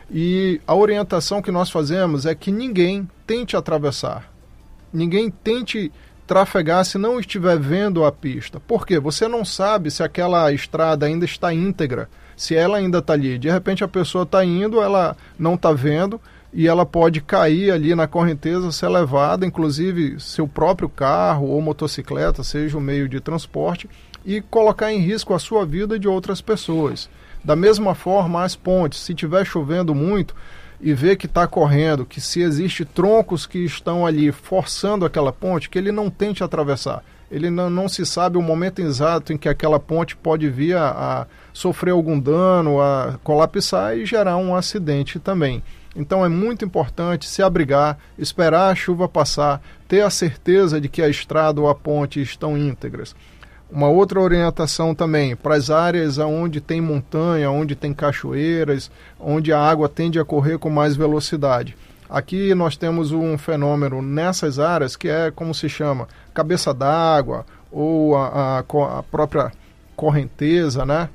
E a orientação que nós fazemos é que ninguém tente atravessar, ninguém tente trafegar se não estiver vendo a pista. Por quê? Você não sabe se aquela estrada ainda está íntegra, se ela ainda está ali. De repente a pessoa está indo, ela não está vendo e ela pode cair ali na correnteza, ser levada, inclusive seu próprio carro ou motocicleta, seja o meio de transporte, e colocar em risco a sua vida e de outras pessoas. Da mesma forma, as pontes, se estiver chovendo muito e ver que está correndo, que se existe troncos que estão ali forçando aquela ponte, que ele não tente atravessar. Ele não, não se sabe o momento exato em que aquela ponte pode vir a, a sofrer algum dano, a colapsar e gerar um acidente também. Então é muito importante se abrigar, esperar a chuva passar, ter a certeza de que a estrada ou a ponte estão íntegras. Uma outra orientação também para as áreas onde tem montanha, onde tem cachoeiras, onde a água tende a correr com mais velocidade. Aqui nós temos um fenômeno nessas áreas que é como se chama cabeça d'água ou a, a, a própria correnteza, né?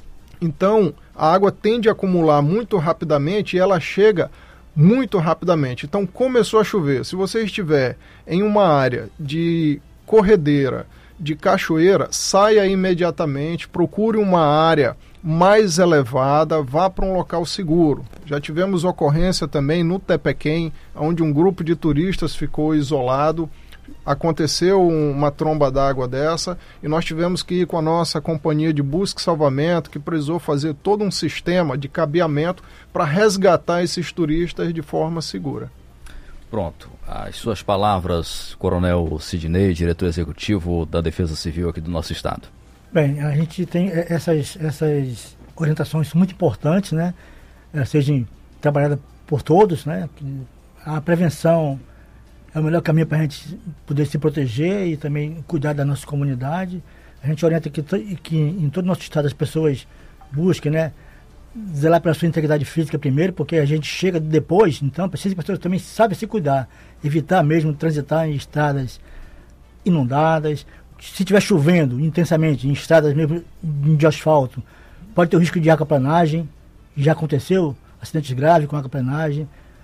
Então a água tende a acumular muito rapidamente e ela chega muito rapidamente. Então começou a chover. Se você estiver em uma área de corredeira, de cachoeira, saia imediatamente, procure uma área mais elevada, vá para um local seguro. Já tivemos ocorrência também no Tepequém, onde um grupo de turistas ficou isolado, aconteceu uma tromba d'água dessa e nós tivemos que ir com a nossa companhia de busca e salvamento, que precisou fazer todo um sistema de cabeamento para resgatar esses turistas de forma segura. Pronto. As suas palavras, Coronel Sidnei, diretor executivo da Defesa Civil aqui do nosso estado. Bem, a gente tem essas, essas orientações muito importantes, né? Sejam trabalhadas por todos, né? A prevenção é o melhor caminho para a gente poder se proteger e também cuidar da nossa comunidade. A gente orienta que, que em todo o nosso estado as pessoas busquem, né? Zelar pela sua integridade física primeiro, porque a gente chega depois, então precisa que as pessoas também saibam se cuidar, evitar mesmo transitar em estradas inundadas. Se estiver chovendo intensamente em estradas mesmo de asfalto, pode ter o risco de aquaplanagem, já aconteceu acidentes graves com aquaplanagem,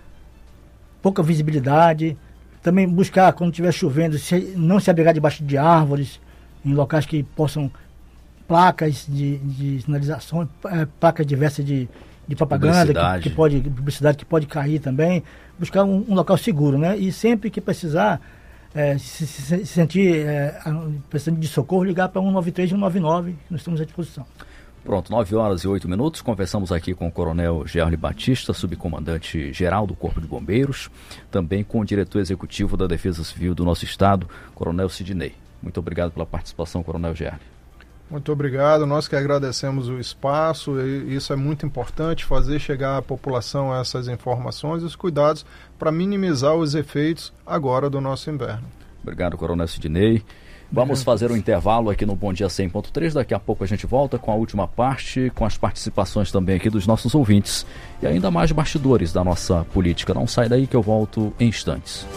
pouca visibilidade. Também buscar, quando estiver chovendo, se, não se abrigar debaixo de árvores, em locais que possam placas de, de sinalização, é, placas diversas de, de propaganda, que, que pode, publicidade que pode cair também, buscar um, um local seguro, né? E sempre que precisar, é, se, se, se sentir é, precisando de socorro, ligar para cento e noventa e três e cento e noventa e nove, que nós estamos à disposição. Pronto, nove horas e oito minutos, conversamos aqui com o Coronel Gerli Batista, subcomandante geral do Corpo de Bombeiros, também com o diretor executivo da Defesa Civil do nosso estado, Coronel Sidnei. Muito obrigado pela participação, Coronel Gerli. Muito obrigado, nós que agradecemos o espaço, e isso é muito importante, fazer chegar à população essas informações e os cuidados para minimizar os efeitos agora do nosso inverno. Obrigado, Coronel Sidnei. Vamos fazer um intervalo aqui no Bom Dia cem ponto três, daqui a pouco a gente volta com a última parte, com as participações também aqui dos nossos ouvintes e ainda mais bastidores da nossa política. Não sai daí que eu volto em instantes.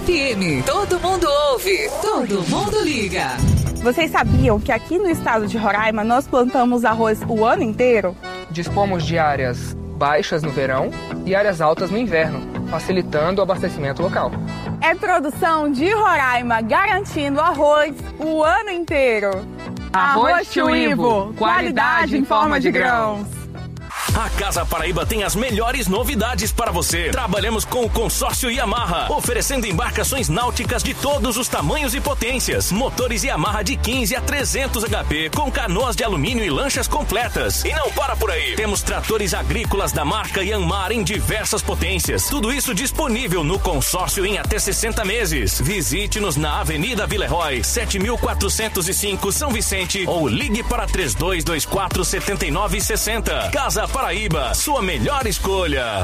F M. Todo mundo ouve, todo mundo liga. Vocês sabiam que aqui no estado de Roraima nós plantamos arroz o ano inteiro? Dispomos de áreas baixas no verão e áreas altas no inverno, facilitando o abastecimento local. É produção de Roraima, garantindo arroz o ano inteiro. Arroz Tio Ivo, qualidade em forma de grãos. A Casa Paraíba tem as melhores novidades para você. Trabalhamos com o consórcio Yamaha, oferecendo embarcações náuticas de todos os tamanhos e potências. Motores Yamaha de quinze a trezentos H P, com canoas de alumínio e lanchas completas. E não para por aí. Temos tratores agrícolas da marca Yanmar em diversas potências. Tudo isso disponível no consórcio em até sessenta meses. Visite-nos na Avenida Villeroy, sete mil quatrocentos e cinco, São Vicente, ou ligue para três dois dois quatro, sete nove seis zero. Casa Paraíba, sua melhor escolha.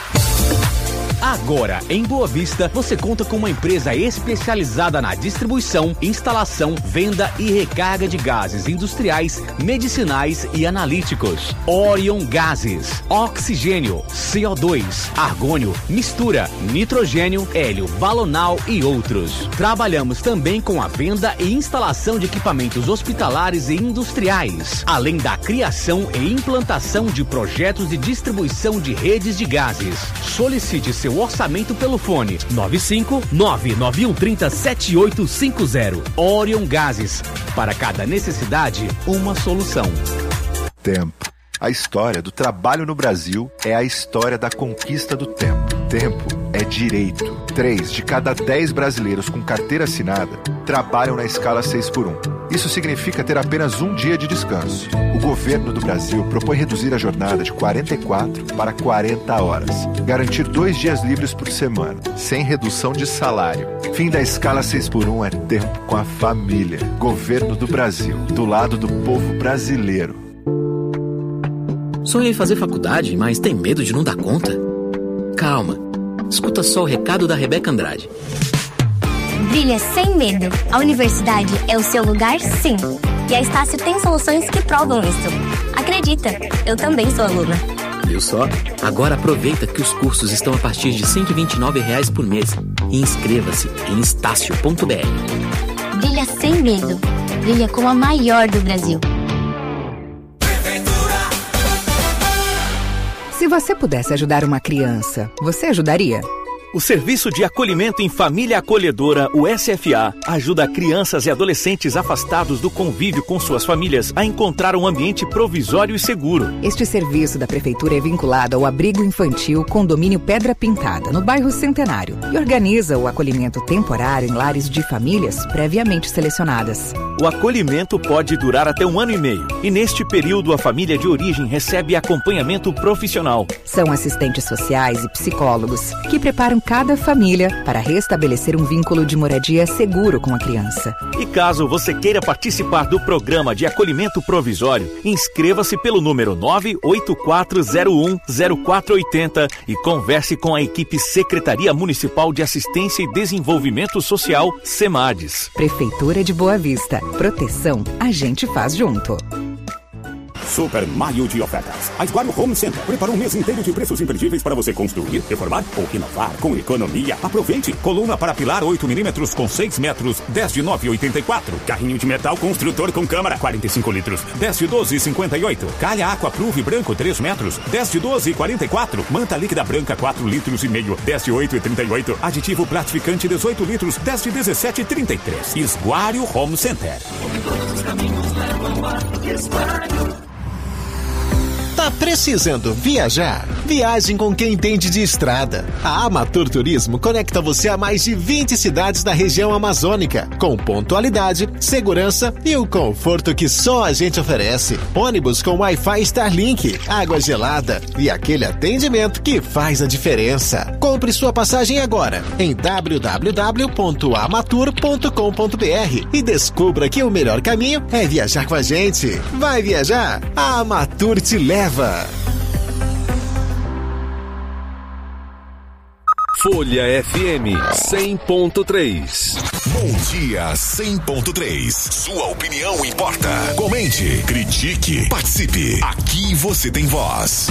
Agora, em Boa Vista, você conta com uma empresa especializada na distribuição, instalação, venda e recarga de gases industriais, medicinais e analíticos. Orion Gases, oxigênio, C O dois, argônio, mistura, nitrogênio, hélio, balonal e outros. Trabalhamos também com a venda e instalação de equipamentos hospitalares e industriais, além da criação e implantação de projetos de distribuição de redes de gases. Solicite seu orçamento pelo fone nove cinco nove nove um três zero sete oito cinco zero. Orion Gases. Para cada necessidade, uma solução. Tempo. A história do trabalho no Brasil é a história da conquista do tempo. Tempo é direito. Três de cada dez brasileiros com carteira assinada trabalham na escala seis por um. Isso significa ter apenas um dia de descanso. O governo do Brasil propõe reduzir a jornada de quarenta e quatro para quarenta horas. Garantir dois dias livres por semana, sem redução de salário. Fim da escala seis por um é tempo com a família. Governo do Brasil, do lado do povo brasileiro. Sonha em fazer faculdade, mas tem medo de não dar conta? Calma. Escuta só o recado da Rebeca Andrade. Brilha sem medo. A universidade é o seu lugar, sim. E a Estácio tem soluções que provam isso. Acredita, eu também sou aluna. Viu só? Agora aproveita que os cursos estão a partir de cento e vinte e nove reais por mês. E inscreva-se em estácio ponto b r. Brilha sem medo. Brilha como a maior do Brasil. Se você pudesse ajudar uma criança, você ajudaria? O Serviço de Acolhimento em Família Acolhedora, o S F A, ajuda crianças e adolescentes afastados do convívio com suas famílias a encontrar um ambiente provisório e seguro. Este serviço da Prefeitura é vinculado ao Abrigo Infantil Condomínio Pedra Pintada, no bairro Centenário, e organiza o acolhimento temporário em lares de famílias previamente selecionadas. O acolhimento pode durar até um ano e meio, e neste período a família de origem recebe acompanhamento profissional. São assistentes sociais e psicólogos que preparam cada família para restabelecer um vínculo de moradia seguro com a criança. E caso você queira participar do programa de acolhimento provisório, inscreva-se pelo número nove oito quatro zero um zero quatro oito zero e converse com a equipe Secretaria Municipal de Assistência e Desenvolvimento Social, SEMADES. Prefeitura de Boa Vista. Proteção a gente faz junto. Super Maio de ofertas. A Esguario Home Center preparou um mês inteiro de preços imperdíveis para você construir, reformar ou renovar com economia. Aproveite! Coluna para pilar oito milímetros com seis metros, dez de nove e oitenta e quatro. Carrinho de metal construtor com câmara, quarenta e cinco litros, dez de doze e cinquenta e oito. Calha Aquapruve branco, três metros, dez de doze e quarenta e quatro. Manta líquida branca, quatro litros e meio, dez de oito e trinta e oito. Aditivo platificante, dezoito litros, dez de dezessete e trinta e três. Esguario Home Center. Todos os caminhos levam a Esguario. Tá precisando viajar? Viagem com quem entende de estrada. A Amatur Turismo conecta você a mais de vinte cidades da região amazônica, com pontualidade, segurança e o conforto que só a gente oferece. Ônibus com Wi-Fi Starlink, água gelada e aquele atendimento que faz a diferença. Compre sua passagem agora em w w w ponto amatur ponto com ponto b r e descubra que o melhor caminho é viajar com a gente. Vai viajar? A Amatur te leva. Folha F M cem ponto três. Bom dia cem ponto três. Sua opinião importa. Comente, critique, participe. Aqui você tem voz.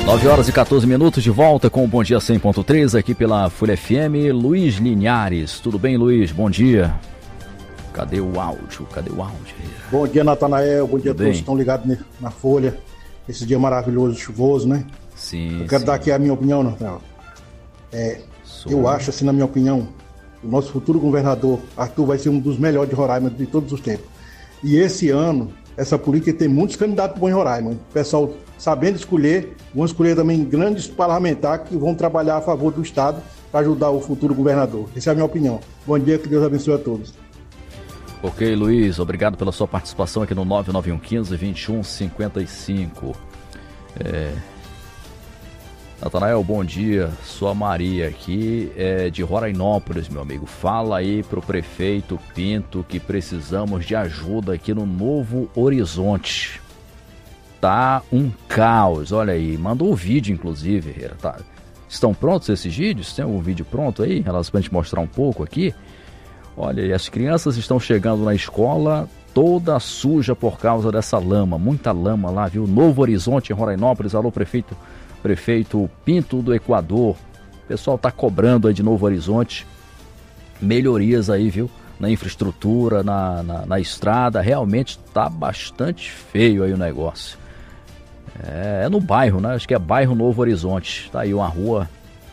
nove horas e quatorze minutos, de volta com o Bom Dia cem ponto três aqui pela Folha F M. Luiz Linhares, tudo bem, Luiz? Bom dia. Cadê o áudio? Cadê o áudio? Bom dia, Natanael. Bom dia a todos que estão ligados na Folha. Esse dia maravilhoso, chuvoso, né? Sim. Eu quero sim. dar aqui a minha opinião, Natanael. É, eu acho, assim, na minha opinião, o nosso futuro governador, Arthur, vai ser um dos melhores de Roraima de todos os tempos. E esse ano, essa política tem muitos candidatos bons em Roraima. O pessoal, sabendo escolher, vão escolher também grandes parlamentares que vão trabalhar a favor do Estado para ajudar o futuro governador. Essa é a minha opinião. Bom dia, que Deus abençoe a todos. Ok, Luiz, obrigado pela sua participação aqui no nove nove um um cinco, dois um cinco cinco. É... Natanael, bom dia. Sou a Maria aqui, é, de Rorainópolis, meu amigo. Fala aí pro prefeito Pinto que precisamos de ajuda aqui no Novo Horizonte. Tá um caos, olha aí. Mandou o vídeo, inclusive. Tá... Estão prontos esses vídeos? Tem algum vídeo pronto aí? Elas pra gente mostrar um pouco aqui. Olha aí, as crianças estão chegando na escola toda suja por causa dessa lama. Muita lama lá, viu? Novo Horizonte, em Rorainópolis. Alô, prefeito, prefeito Pinto do Equador. O pessoal tá cobrando aí de Novo Horizonte melhorias aí, viu? Na infraestrutura, na, na, na estrada. Realmente tá bastante feio aí o negócio. É, é no bairro, né? Acho que é bairro Novo Horizonte. Tá aí uma rua...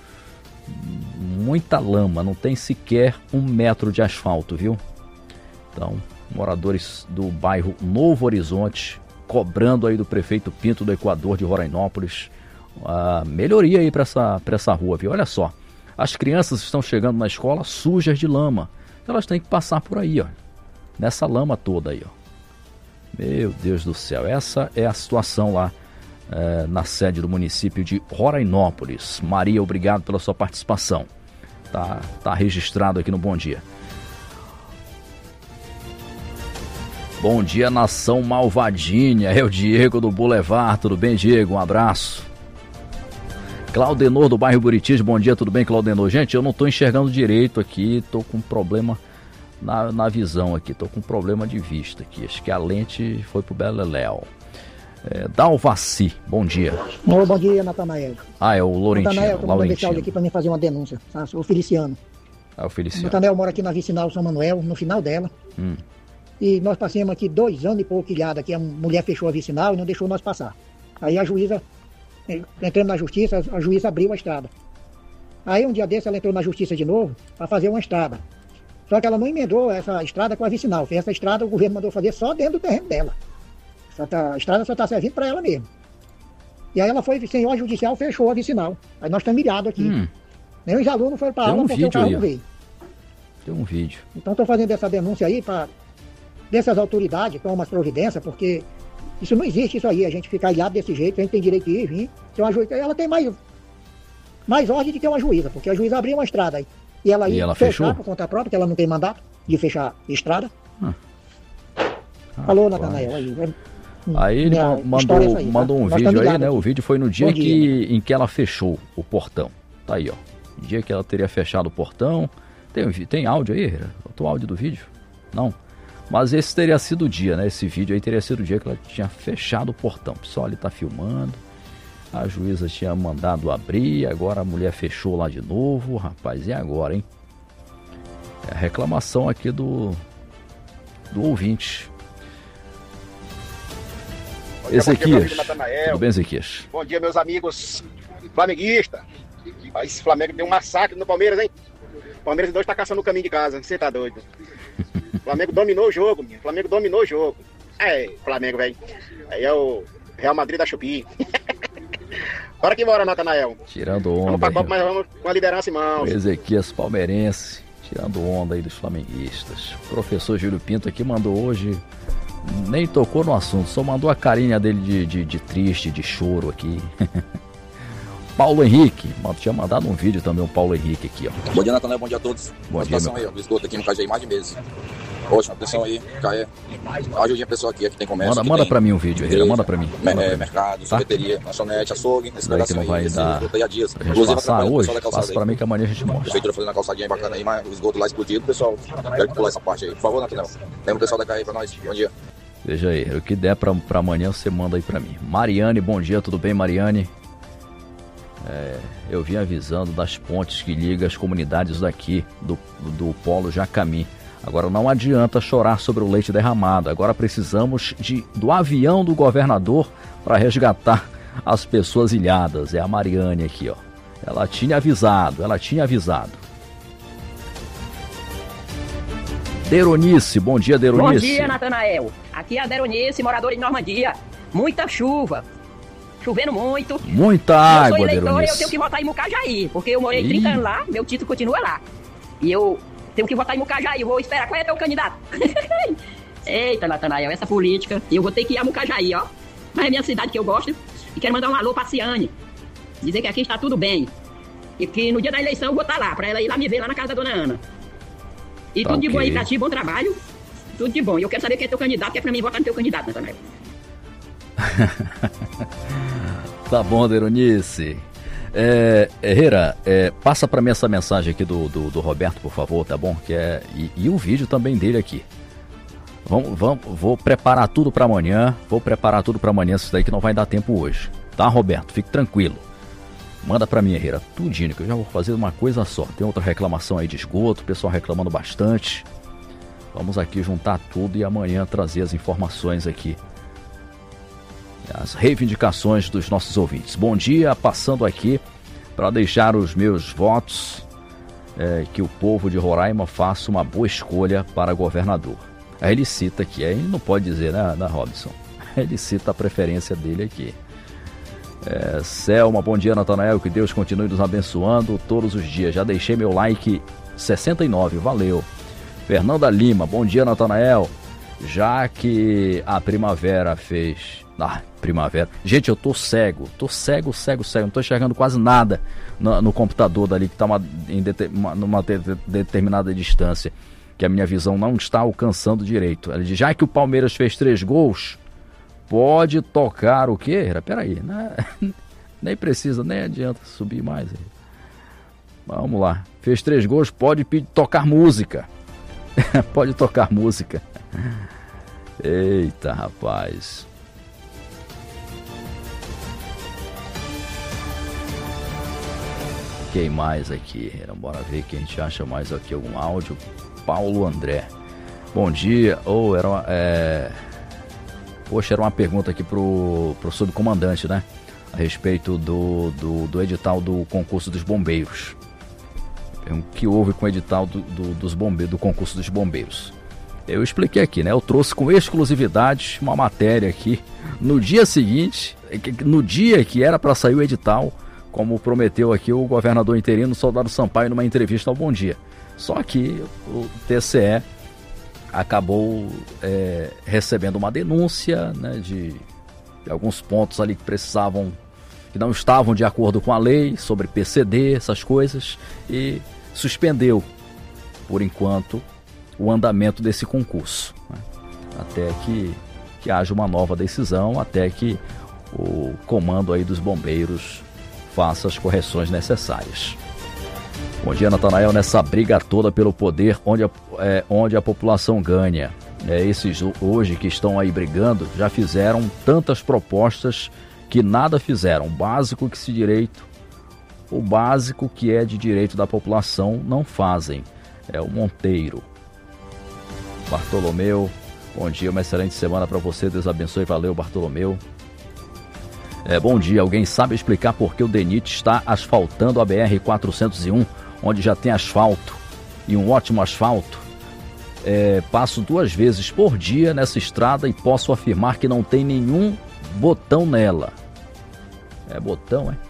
Muita lama, não tem sequer um metro de asfalto, viu? Então, moradores do bairro Novo Horizonte cobrando aí do prefeito Pinto do Equador de Rorainópolis a melhoria aí para essa, para essa rua, viu? Olha só, as crianças estão chegando na escola sujas de lama, elas têm que passar por aí, ó, nessa lama toda aí, ó. Meu Deus do céu, essa é a situação lá é, na sede do município de Rorainópolis. Maria, obrigado pela sua participação. Tá, tá registrado aqui no Bom Dia. Bom dia, nação malvadinha. É o Diego do Boulevard. Tudo bem, Diego? Um abraço. Claudenor do bairro Buritis. Bom dia, tudo bem, Claudenor? Gente, eu não tô enxergando direito aqui. Tô com problema na, na visão aqui. Tô com problema de vista aqui. Acho que a lente foi pro Beleléu. É, Dalvaci, bom dia. Oh, bom dia, Natanael. Ah, é o Laurentino. Natanael, tô mandando esse áudio aqui para mim fazer uma denúncia. Tá? Sou o Feliciano. Ah, o Feliciano. Natanael mora aqui na Vicinal São Manuel, no final dela. Hum. E nós passamos aqui dois anos e pouco ilhada, que a mulher fechou a Vicinal e não deixou nós passar. Aí a juíza, entrando na justiça, a juíza abriu a estrada. Aí um dia desse ela entrou na justiça de novo para fazer uma estrada. Só que ela não emendou essa estrada com a Vicinal. Essa estrada o governo mandou fazer só dentro do terreno dela. Só tá, a estrada só está servindo para ela mesmo. E aí ela foi, senhor judicial, fechou a Vicinal. Aí nós estamos milhados aqui. Hum. Nem os alunos foram para aula um porque o carro aí, não veio. Tem um vídeo. Então estou fazendo essa denúncia aí para dessas autoridades tomar umas providências, porque isso não existe isso aí, a gente ficar ilhado desse jeito, a gente tem direito de ir, vir. Tem uma juíza, ela tem mais, mais ordem do que uma juíza, porque a juíza abriu uma estrada aí. E ela ia ela fechar fechou? Por conta própria, que ela não tem mandato de fechar estrada. Hum. Falou, Natanael, aí. Aí ele mandou, aí, mandou tá? um Nós vídeo aí, né? Aqui. O vídeo foi no dia, dia que, em que ela fechou o portão. Tá aí, ó. No dia que ela teria fechado o portão. Tem, tem áudio aí? Botou o áudio do vídeo? Não. Mas esse teria sido o dia, né? Esse vídeo aí teria sido o dia que ela tinha fechado o portão. O pessoal ali tá filmando. A juíza tinha mandado abrir. Agora a mulher fechou lá de novo. Rapaz, e agora, hein? É a reclamação aqui do, do ouvinte. Ezequias, tudo bem, Ezequias? Bom dia, meus amigos flamenguistas. Esse Flamengo deu um massacre no Palmeiras, hein? O Palmeiras dois tá caçando o caminho de casa, você tá doido. O Flamengo dominou o jogo, minha. O Flamengo dominou o jogo. É, Flamengo, velho. Aí é o Real Madrid da Chupi. Bora que bora, Natanael. Tirando onda. Vamos pra Copa, mas vamos com a liderança em mãos. O Ezequias palmeirense, tirando onda aí dos flamenguistas. O professor Júlio Pinto aqui mandou hoje... Nem tocou no assunto, só mandou a carinha dele de, de, de triste, de choro aqui. Paulo Henrique, tinha mandado um vídeo também, o Paulo Henrique aqui, ó. Bom dia, Natanael, bom dia a todos. Bom a dia, situação aí, ó, do esgoto aqui no Cajé, mais de meses. Poxa, atenção aí, Caé. Ajudinha a pessoa aqui, aqui tem comércio. Manda, manda pra mim um vídeo, Herrera, manda pra mim. Manda é, pra mim. Mercado, tá? sorveteria, lanchonete, açougue, esse pedaço aí, vai esse dar esgoto aí há dias. pra gente passar hoje, passa pra mim que amanhã a gente mostra. A prefeitura fazendo uma calçadinha bacana aí, mas o esgoto lá explodido, pessoal, quero pular essa parte aí. Por favor, Natanael, lembra o pessoal da Caé pra nós, bom dia. Veja aí, o que der pra, pra amanhã você manda aí pra mim. Mariane, bom dia, tudo bem, Mariane? É, eu vim avisando das pontes que ligam as comunidades daqui, do, do Polo Jacami. Agora não adianta chorar sobre o leite derramado. Agora precisamos de, do avião do governador para resgatar as pessoas ilhadas. É a Mariane aqui, ó. Ela tinha avisado, ela tinha avisado. Deronice, bom dia, Deronice. Bom dia, Natanael. Aqui é a Deronice, moradora de Normandia. Muita chuva. Chovendo muito. Muita água, Eu sou eleitora Deronice. e eu tenho que votar em Mucajaí, porque eu morei trinta anos lá, meu título continua lá. E eu tenho que votar em Mucajaí, eu vou esperar. Qual é teu candidato? Eita, Natanael, essa política. Eu vou ter que ir a Mucajaí, ó. Mas é minha cidade que eu gosto. E quero mandar um alô pra Ciane. Dizer que aqui está tudo bem. E que no dia da eleição eu vou estar lá, pra ela ir lá me ver lá na casa da dona Ana. E Tá tudo de bom ok. aí pra ti, bom trabalho. Tudo de bom. E eu quero saber quem é teu candidato, que é pra mim votar no teu candidato, Natanael. Tá bom, Deronice. É, Herrera, é, passa para mim essa mensagem aqui do, do, do Roberto, por favor, tá bom? Que é, e, e o vídeo também dele aqui. Vamos, vamos, vou preparar tudo para amanhã. Vou preparar tudo para amanhã, isso daí que não vai dar tempo hoje. Tá, Roberto? Fique tranquilo. Manda para mim, Herrera, tudinho, que eu já vou fazer uma coisa só. Tem outra reclamação aí de esgoto, o pessoal reclamando bastante. Vamos aqui juntar tudo e amanhã trazer as informações aqui. As reivindicações dos nossos ouvintes. Bom dia, passando aqui para deixar os meus votos, é, que o povo de Roraima faça uma boa escolha para governador. Aí ele cita aqui, aí não pode dizer, né, né Robson? Ele cita a preferência dele aqui. É, Selma, bom dia, Natanael, que Deus continue nos abençoando todos os dias. Já deixei meu like sessenta e nove, valeu. Fernanda Lima, bom dia, Natanael. Já que a primavera fez... Ah, primavera. Gente, eu tô cego. Tô cego, cego, cego. Não tô enxergando quase nada no, no computador dali, que tá uma, em deter, uma, numa de, de, determinada distância, que a minha visão não está alcançando direito. Ela diz, já que o Palmeiras fez três gols, pode tocar o quê? Peraí, né? Nem precisa, nem adianta subir mais. Vamos lá. Fez três gols, pode pedir, tocar música. Pode tocar música. Eita, rapaz. Quem mais aqui? Bora ver que a gente acha mais aqui algum áudio. Paulo André. Bom dia. Ou oh, era uma, é... Poxa, era uma pergunta aqui pro, pro subcomandante, né? A respeito do, do, do edital do concurso dos bombeiros. O que houve com o edital do, do, dos bombeiros, do concurso dos bombeiros. Eu expliquei aqui, né? Eu trouxe com exclusividade uma matéria aqui. No dia seguinte, no dia que era para sair o edital, como prometeu aqui o governador interino Soldado Sampaio numa entrevista ao Bom Dia. Só que o T C E acabou é, recebendo uma denúncia, né, de, de alguns pontos ali que precisavam, que não estavam de acordo com a lei, sobre P C D, essas coisas, e suspendeu, por enquanto, o andamento desse concurso, né, até que, que haja uma nova decisão, até que o comando aí dos bombeiros faça as correções necessárias. Bom dia, Natanael. Nessa briga toda pelo poder, onde a, é, onde a população ganha, é, esses hoje que estão aí brigando já fizeram tantas propostas que nada fizeram. O básico que se direito, o básico que é de direito da população não fazem. É o Monteiro. Bartolomeu, bom dia, uma excelente semana para você. Deus abençoe. Valeu, Bartolomeu. É, bom dia, alguém sabe explicar por que o DENIT está asfaltando a B R quatrocentos e um, onde já tem asfalto, e um ótimo asfalto? É, passo duas vezes por dia nessa estrada e posso afirmar que não tem nenhum botão nela. É botão, é?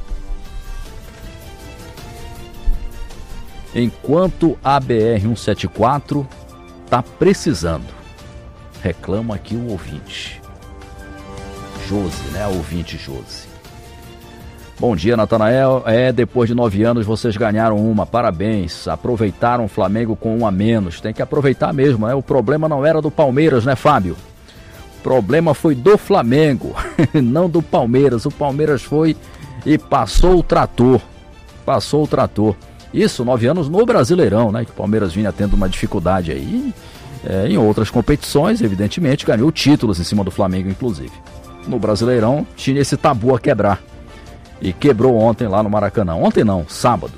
Enquanto a B R cento e setenta e quatro está precisando, reclama aqui o ouvinte. Josi, né? Ouvinte Josi. Bom dia, Natanael. É, depois de nove anos vocês ganharam uma. Parabéns. Aproveitaram o Flamengo com um a menos. Tem que aproveitar mesmo, né? O problema não era do Palmeiras, né, Fábio? O problema foi do Flamengo, não do Palmeiras. O Palmeiras foi e passou o trator. Passou o trator. Isso, nove anos no Brasileirão, né? Que o Palmeiras vinha tendo uma dificuldade aí. É, em outras competições, evidentemente, ganhou títulos em cima do Flamengo, inclusive. No Brasileirão tinha esse tabu a quebrar. e quebrou ontem lá no Maracanã. Ontem não, sábado.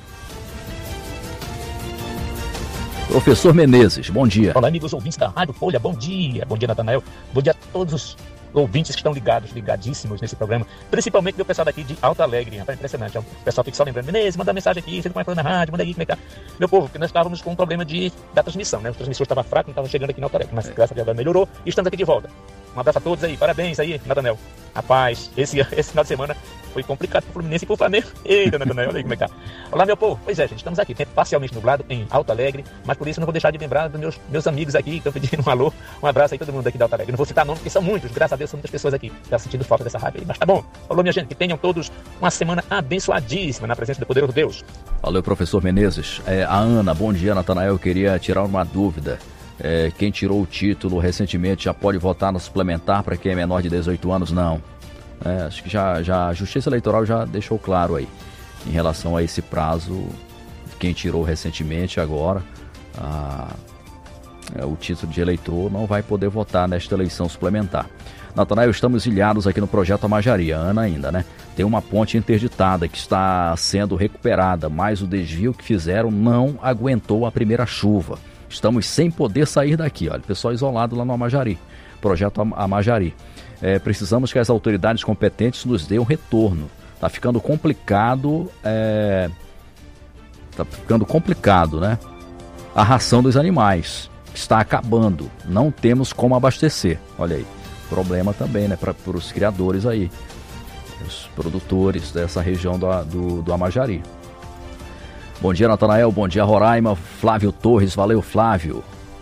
Professor Menezes, bom dia. Olá, amigos ouvintes da Rádio Folha, bom dia. Bom dia, Natanael. Bom dia a todos os ouvintes que estão ligados, ligadíssimos nesse programa. Principalmente meu pessoal daqui de Alto Alegre. Rapaz, impressionante. O pessoal fica só lembrando, Menezes, manda mensagem aqui, você como é que foi na rádio, manda aí, como é que tá. Meu povo, porque nós estávamos com um problema de, da transmissão, né? O transmissor estava fraco, não estava chegando aqui no Alto Alegre, mas graças a Deus melhorou e estamos aqui de volta. Um abraço a todos aí, parabéns aí, Natanael. Rapaz, esse, esse final de semana foi complicado pro Fluminense e pro Flamengo. Eita, Natanael, olha aí como é que tá. Olá, meu povo. Pois é, gente, estamos aqui, tempo parcialmente nublado em Alto Alegre, mas por isso não vou deixar de lembrar dos meus, meus amigos aqui que estão pedindo um alô, um abraço aí todo mundo aqui de Alto Alegre. Não vou citar nomes, porque são muitos, graças a Deus são muitas pessoas aqui que estão sentindo falta dessa rádio aí, mas tá bom. Falou, minha gente, que tenham todos uma semana abençoadíssima na presença do poderoso Deus. Valeu, professor Menezes. É, a Ana, bom dia, Natanael, eu queria tirar uma dúvida. É, quem tirou o título recentemente já pode votar no suplementar para quem é menor de dezoito anos? Não. É, acho que já, já a Justiça Eleitoral já deixou claro aí, em relação a esse prazo, quem tirou recentemente agora a, é, o título de eleitor não vai poder votar nesta eleição suplementar. Natanael, estamos ilhados aqui no projeto Amajari, a Ana ainda, né? Tem uma ponte interditada que está sendo recuperada, mas o desvio que fizeram não aguentou a primeira chuva. Estamos sem poder sair daqui, olha, pessoal isolado lá no Amajari, projeto Amajari. É, precisamos que as autoridades competentes nos dêem um retorno. Tá ficando complicado, é... tá ficando complicado, né? A ração dos animais está acabando, não temos como abastecer. Olha aí, problema também, né, para os criadores aí, os produtores dessa região do, do, do Amajari. Bom dia, Natanael. Bom dia, Roraima. Flávio Torres. Valeu, Flávio.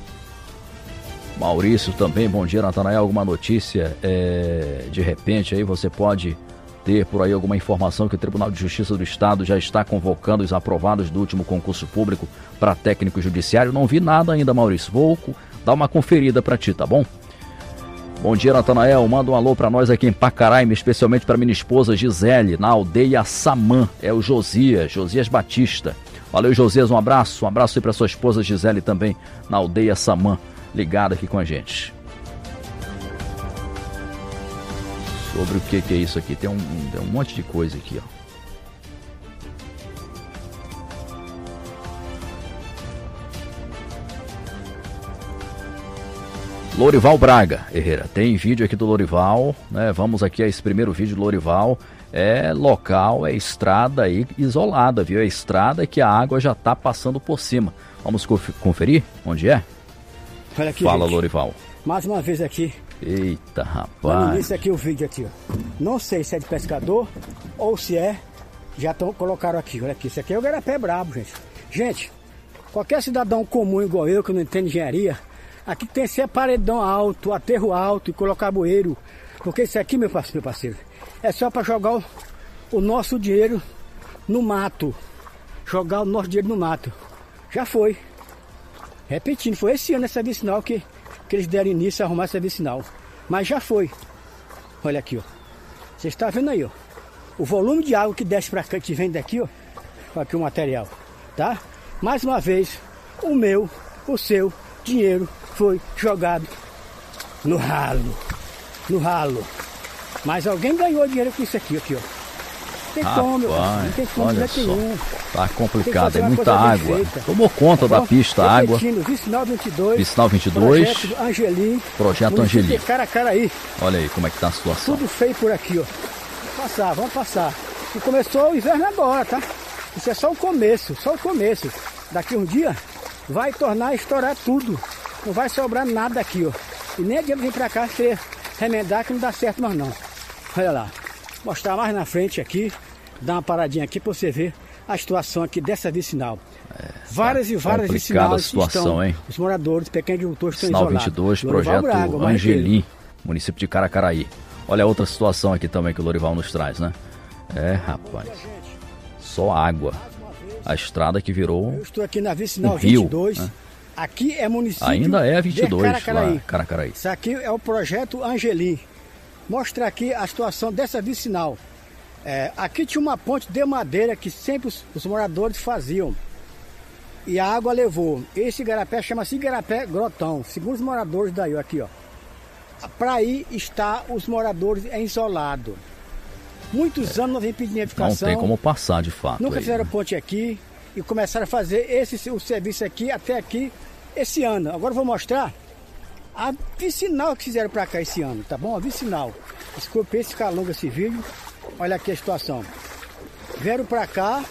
Maurício também. Bom dia, Natanael. Alguma notícia? É, de repente, aí você pode ter por aí alguma informação que o Tribunal de Justiça do Estado já está convocando os aprovados do último concurso público para técnico judiciário? Não vi nada ainda, Maurício. Vou dar uma conferida para ti, tá bom? Bom dia, Natanael. Manda um alô para nós aqui em Pacaraima, especialmente para minha esposa Gisele, na aldeia Samã. É o Josias, Josias Batista. Valeu, Josias, um abraço. Um abraço aí para sua esposa Gisele também, na aldeia Samã, ligada aqui com a gente. Sobre o que, que é isso aqui? Tem um, tem um monte de coisa aqui, ó. Lorival Braga, Herrera, tem vídeo aqui do Lorival, né? Vamos aqui a esse primeiro vídeo do Lorival. É local, é estrada aí isolada, viu? É estrada que a água já tá passando por cima. Vamos conferir onde é? Olha aqui, fala, gente. Lorival. Mais uma vez aqui. Eita, rapaz. No início aqui o vídeo aqui, ó. Não sei se é de pescador ou se é... Já tão, colocaram aqui, olha aqui. Isso aqui é o garapé brabo, gente. Gente, qualquer cidadão comum igual eu, que não entende engenharia, aqui tem que ser paredão alto, aterro alto e colocar bueiro. Porque isso aqui, meu parceiro, é só para jogar o, o nosso dinheiro no mato. Jogar o nosso dinheiro no mato. Já foi. Repetindo, foi esse ano essa vicinal que, que eles deram início a arrumar essa vicinal. Mas já foi. Olha aqui, ó. Você está vendo aí, ó. O volume de água que desce para cá, que vem daqui, ó. Aqui o material, tá? Mais uma vez, o meu, o seu dinheiro foi jogado no ralo. No ralo. Mas alguém ganhou dinheiro com isso aqui, aqui, ó. Tem Rapaz, como, meu parceiro. Não tem como, olha não só. nenhum. Tá complicado, é uma muita coisa bem água. feita. Tomou conta Tá da bom? pista, água. Repetindo, Vicinal vinte e dois. Vicinal vinte e dois. Projeto Angelim. Projeto município Angelim. de Caracaraí. Olha aí como é que tá a situação. Tudo feio por aqui, ó. Passar, vamos passar. E começou o inverno agora, tá? Isso é só o começo, só o começo. Daqui um dia vai tornar a estourar tudo. Não vai sobrar nada aqui, ó. E nem adianta vir pra cá ser remendar que não dá certo mais não. Olha lá. Mostrar mais na frente aqui. Dar uma paradinha aqui pra você ver a situação aqui dessa vicinal. É, várias tá e várias vicinais situação, estão, hein? Os moradores, pequenos agricultores estão Vicinal isolados. vinte e dois, Lorival projeto Braga, Angelim, município de Caracaraí. Olha a outra situação aqui também que o Lorival nos traz, né? É, rapaz. Só água. A estrada que virou Eu estou aqui na vicinal um rio, vinte e dois. né? Aqui é município Ainda é vinte e dois, de Caracaraí. lá, Caracaraí. Isso aqui é o projeto Angelim. Mostra aqui a situação dessa vicinal. É, aqui tinha uma ponte de madeira que sempre os, os moradores faziam. E a água levou. Esse igarapé chama-se Igarapé Grotão. Segundo os moradores daí, ó, aqui, ó. Para aí está os moradores isolados. Muitos anos nós vem pedindo edificação. Não tem como passar, de fato. Nunca aí, fizeram né? ponte aqui e começaram a fazer esse, o serviço aqui até aqui esse ano. Agora eu vou mostrar a vicinal que fizeram para cá esse ano, tá bom? A vicinal. Desculpe esse calonga esse vídeo. Olha aqui a situação. Vieram para cá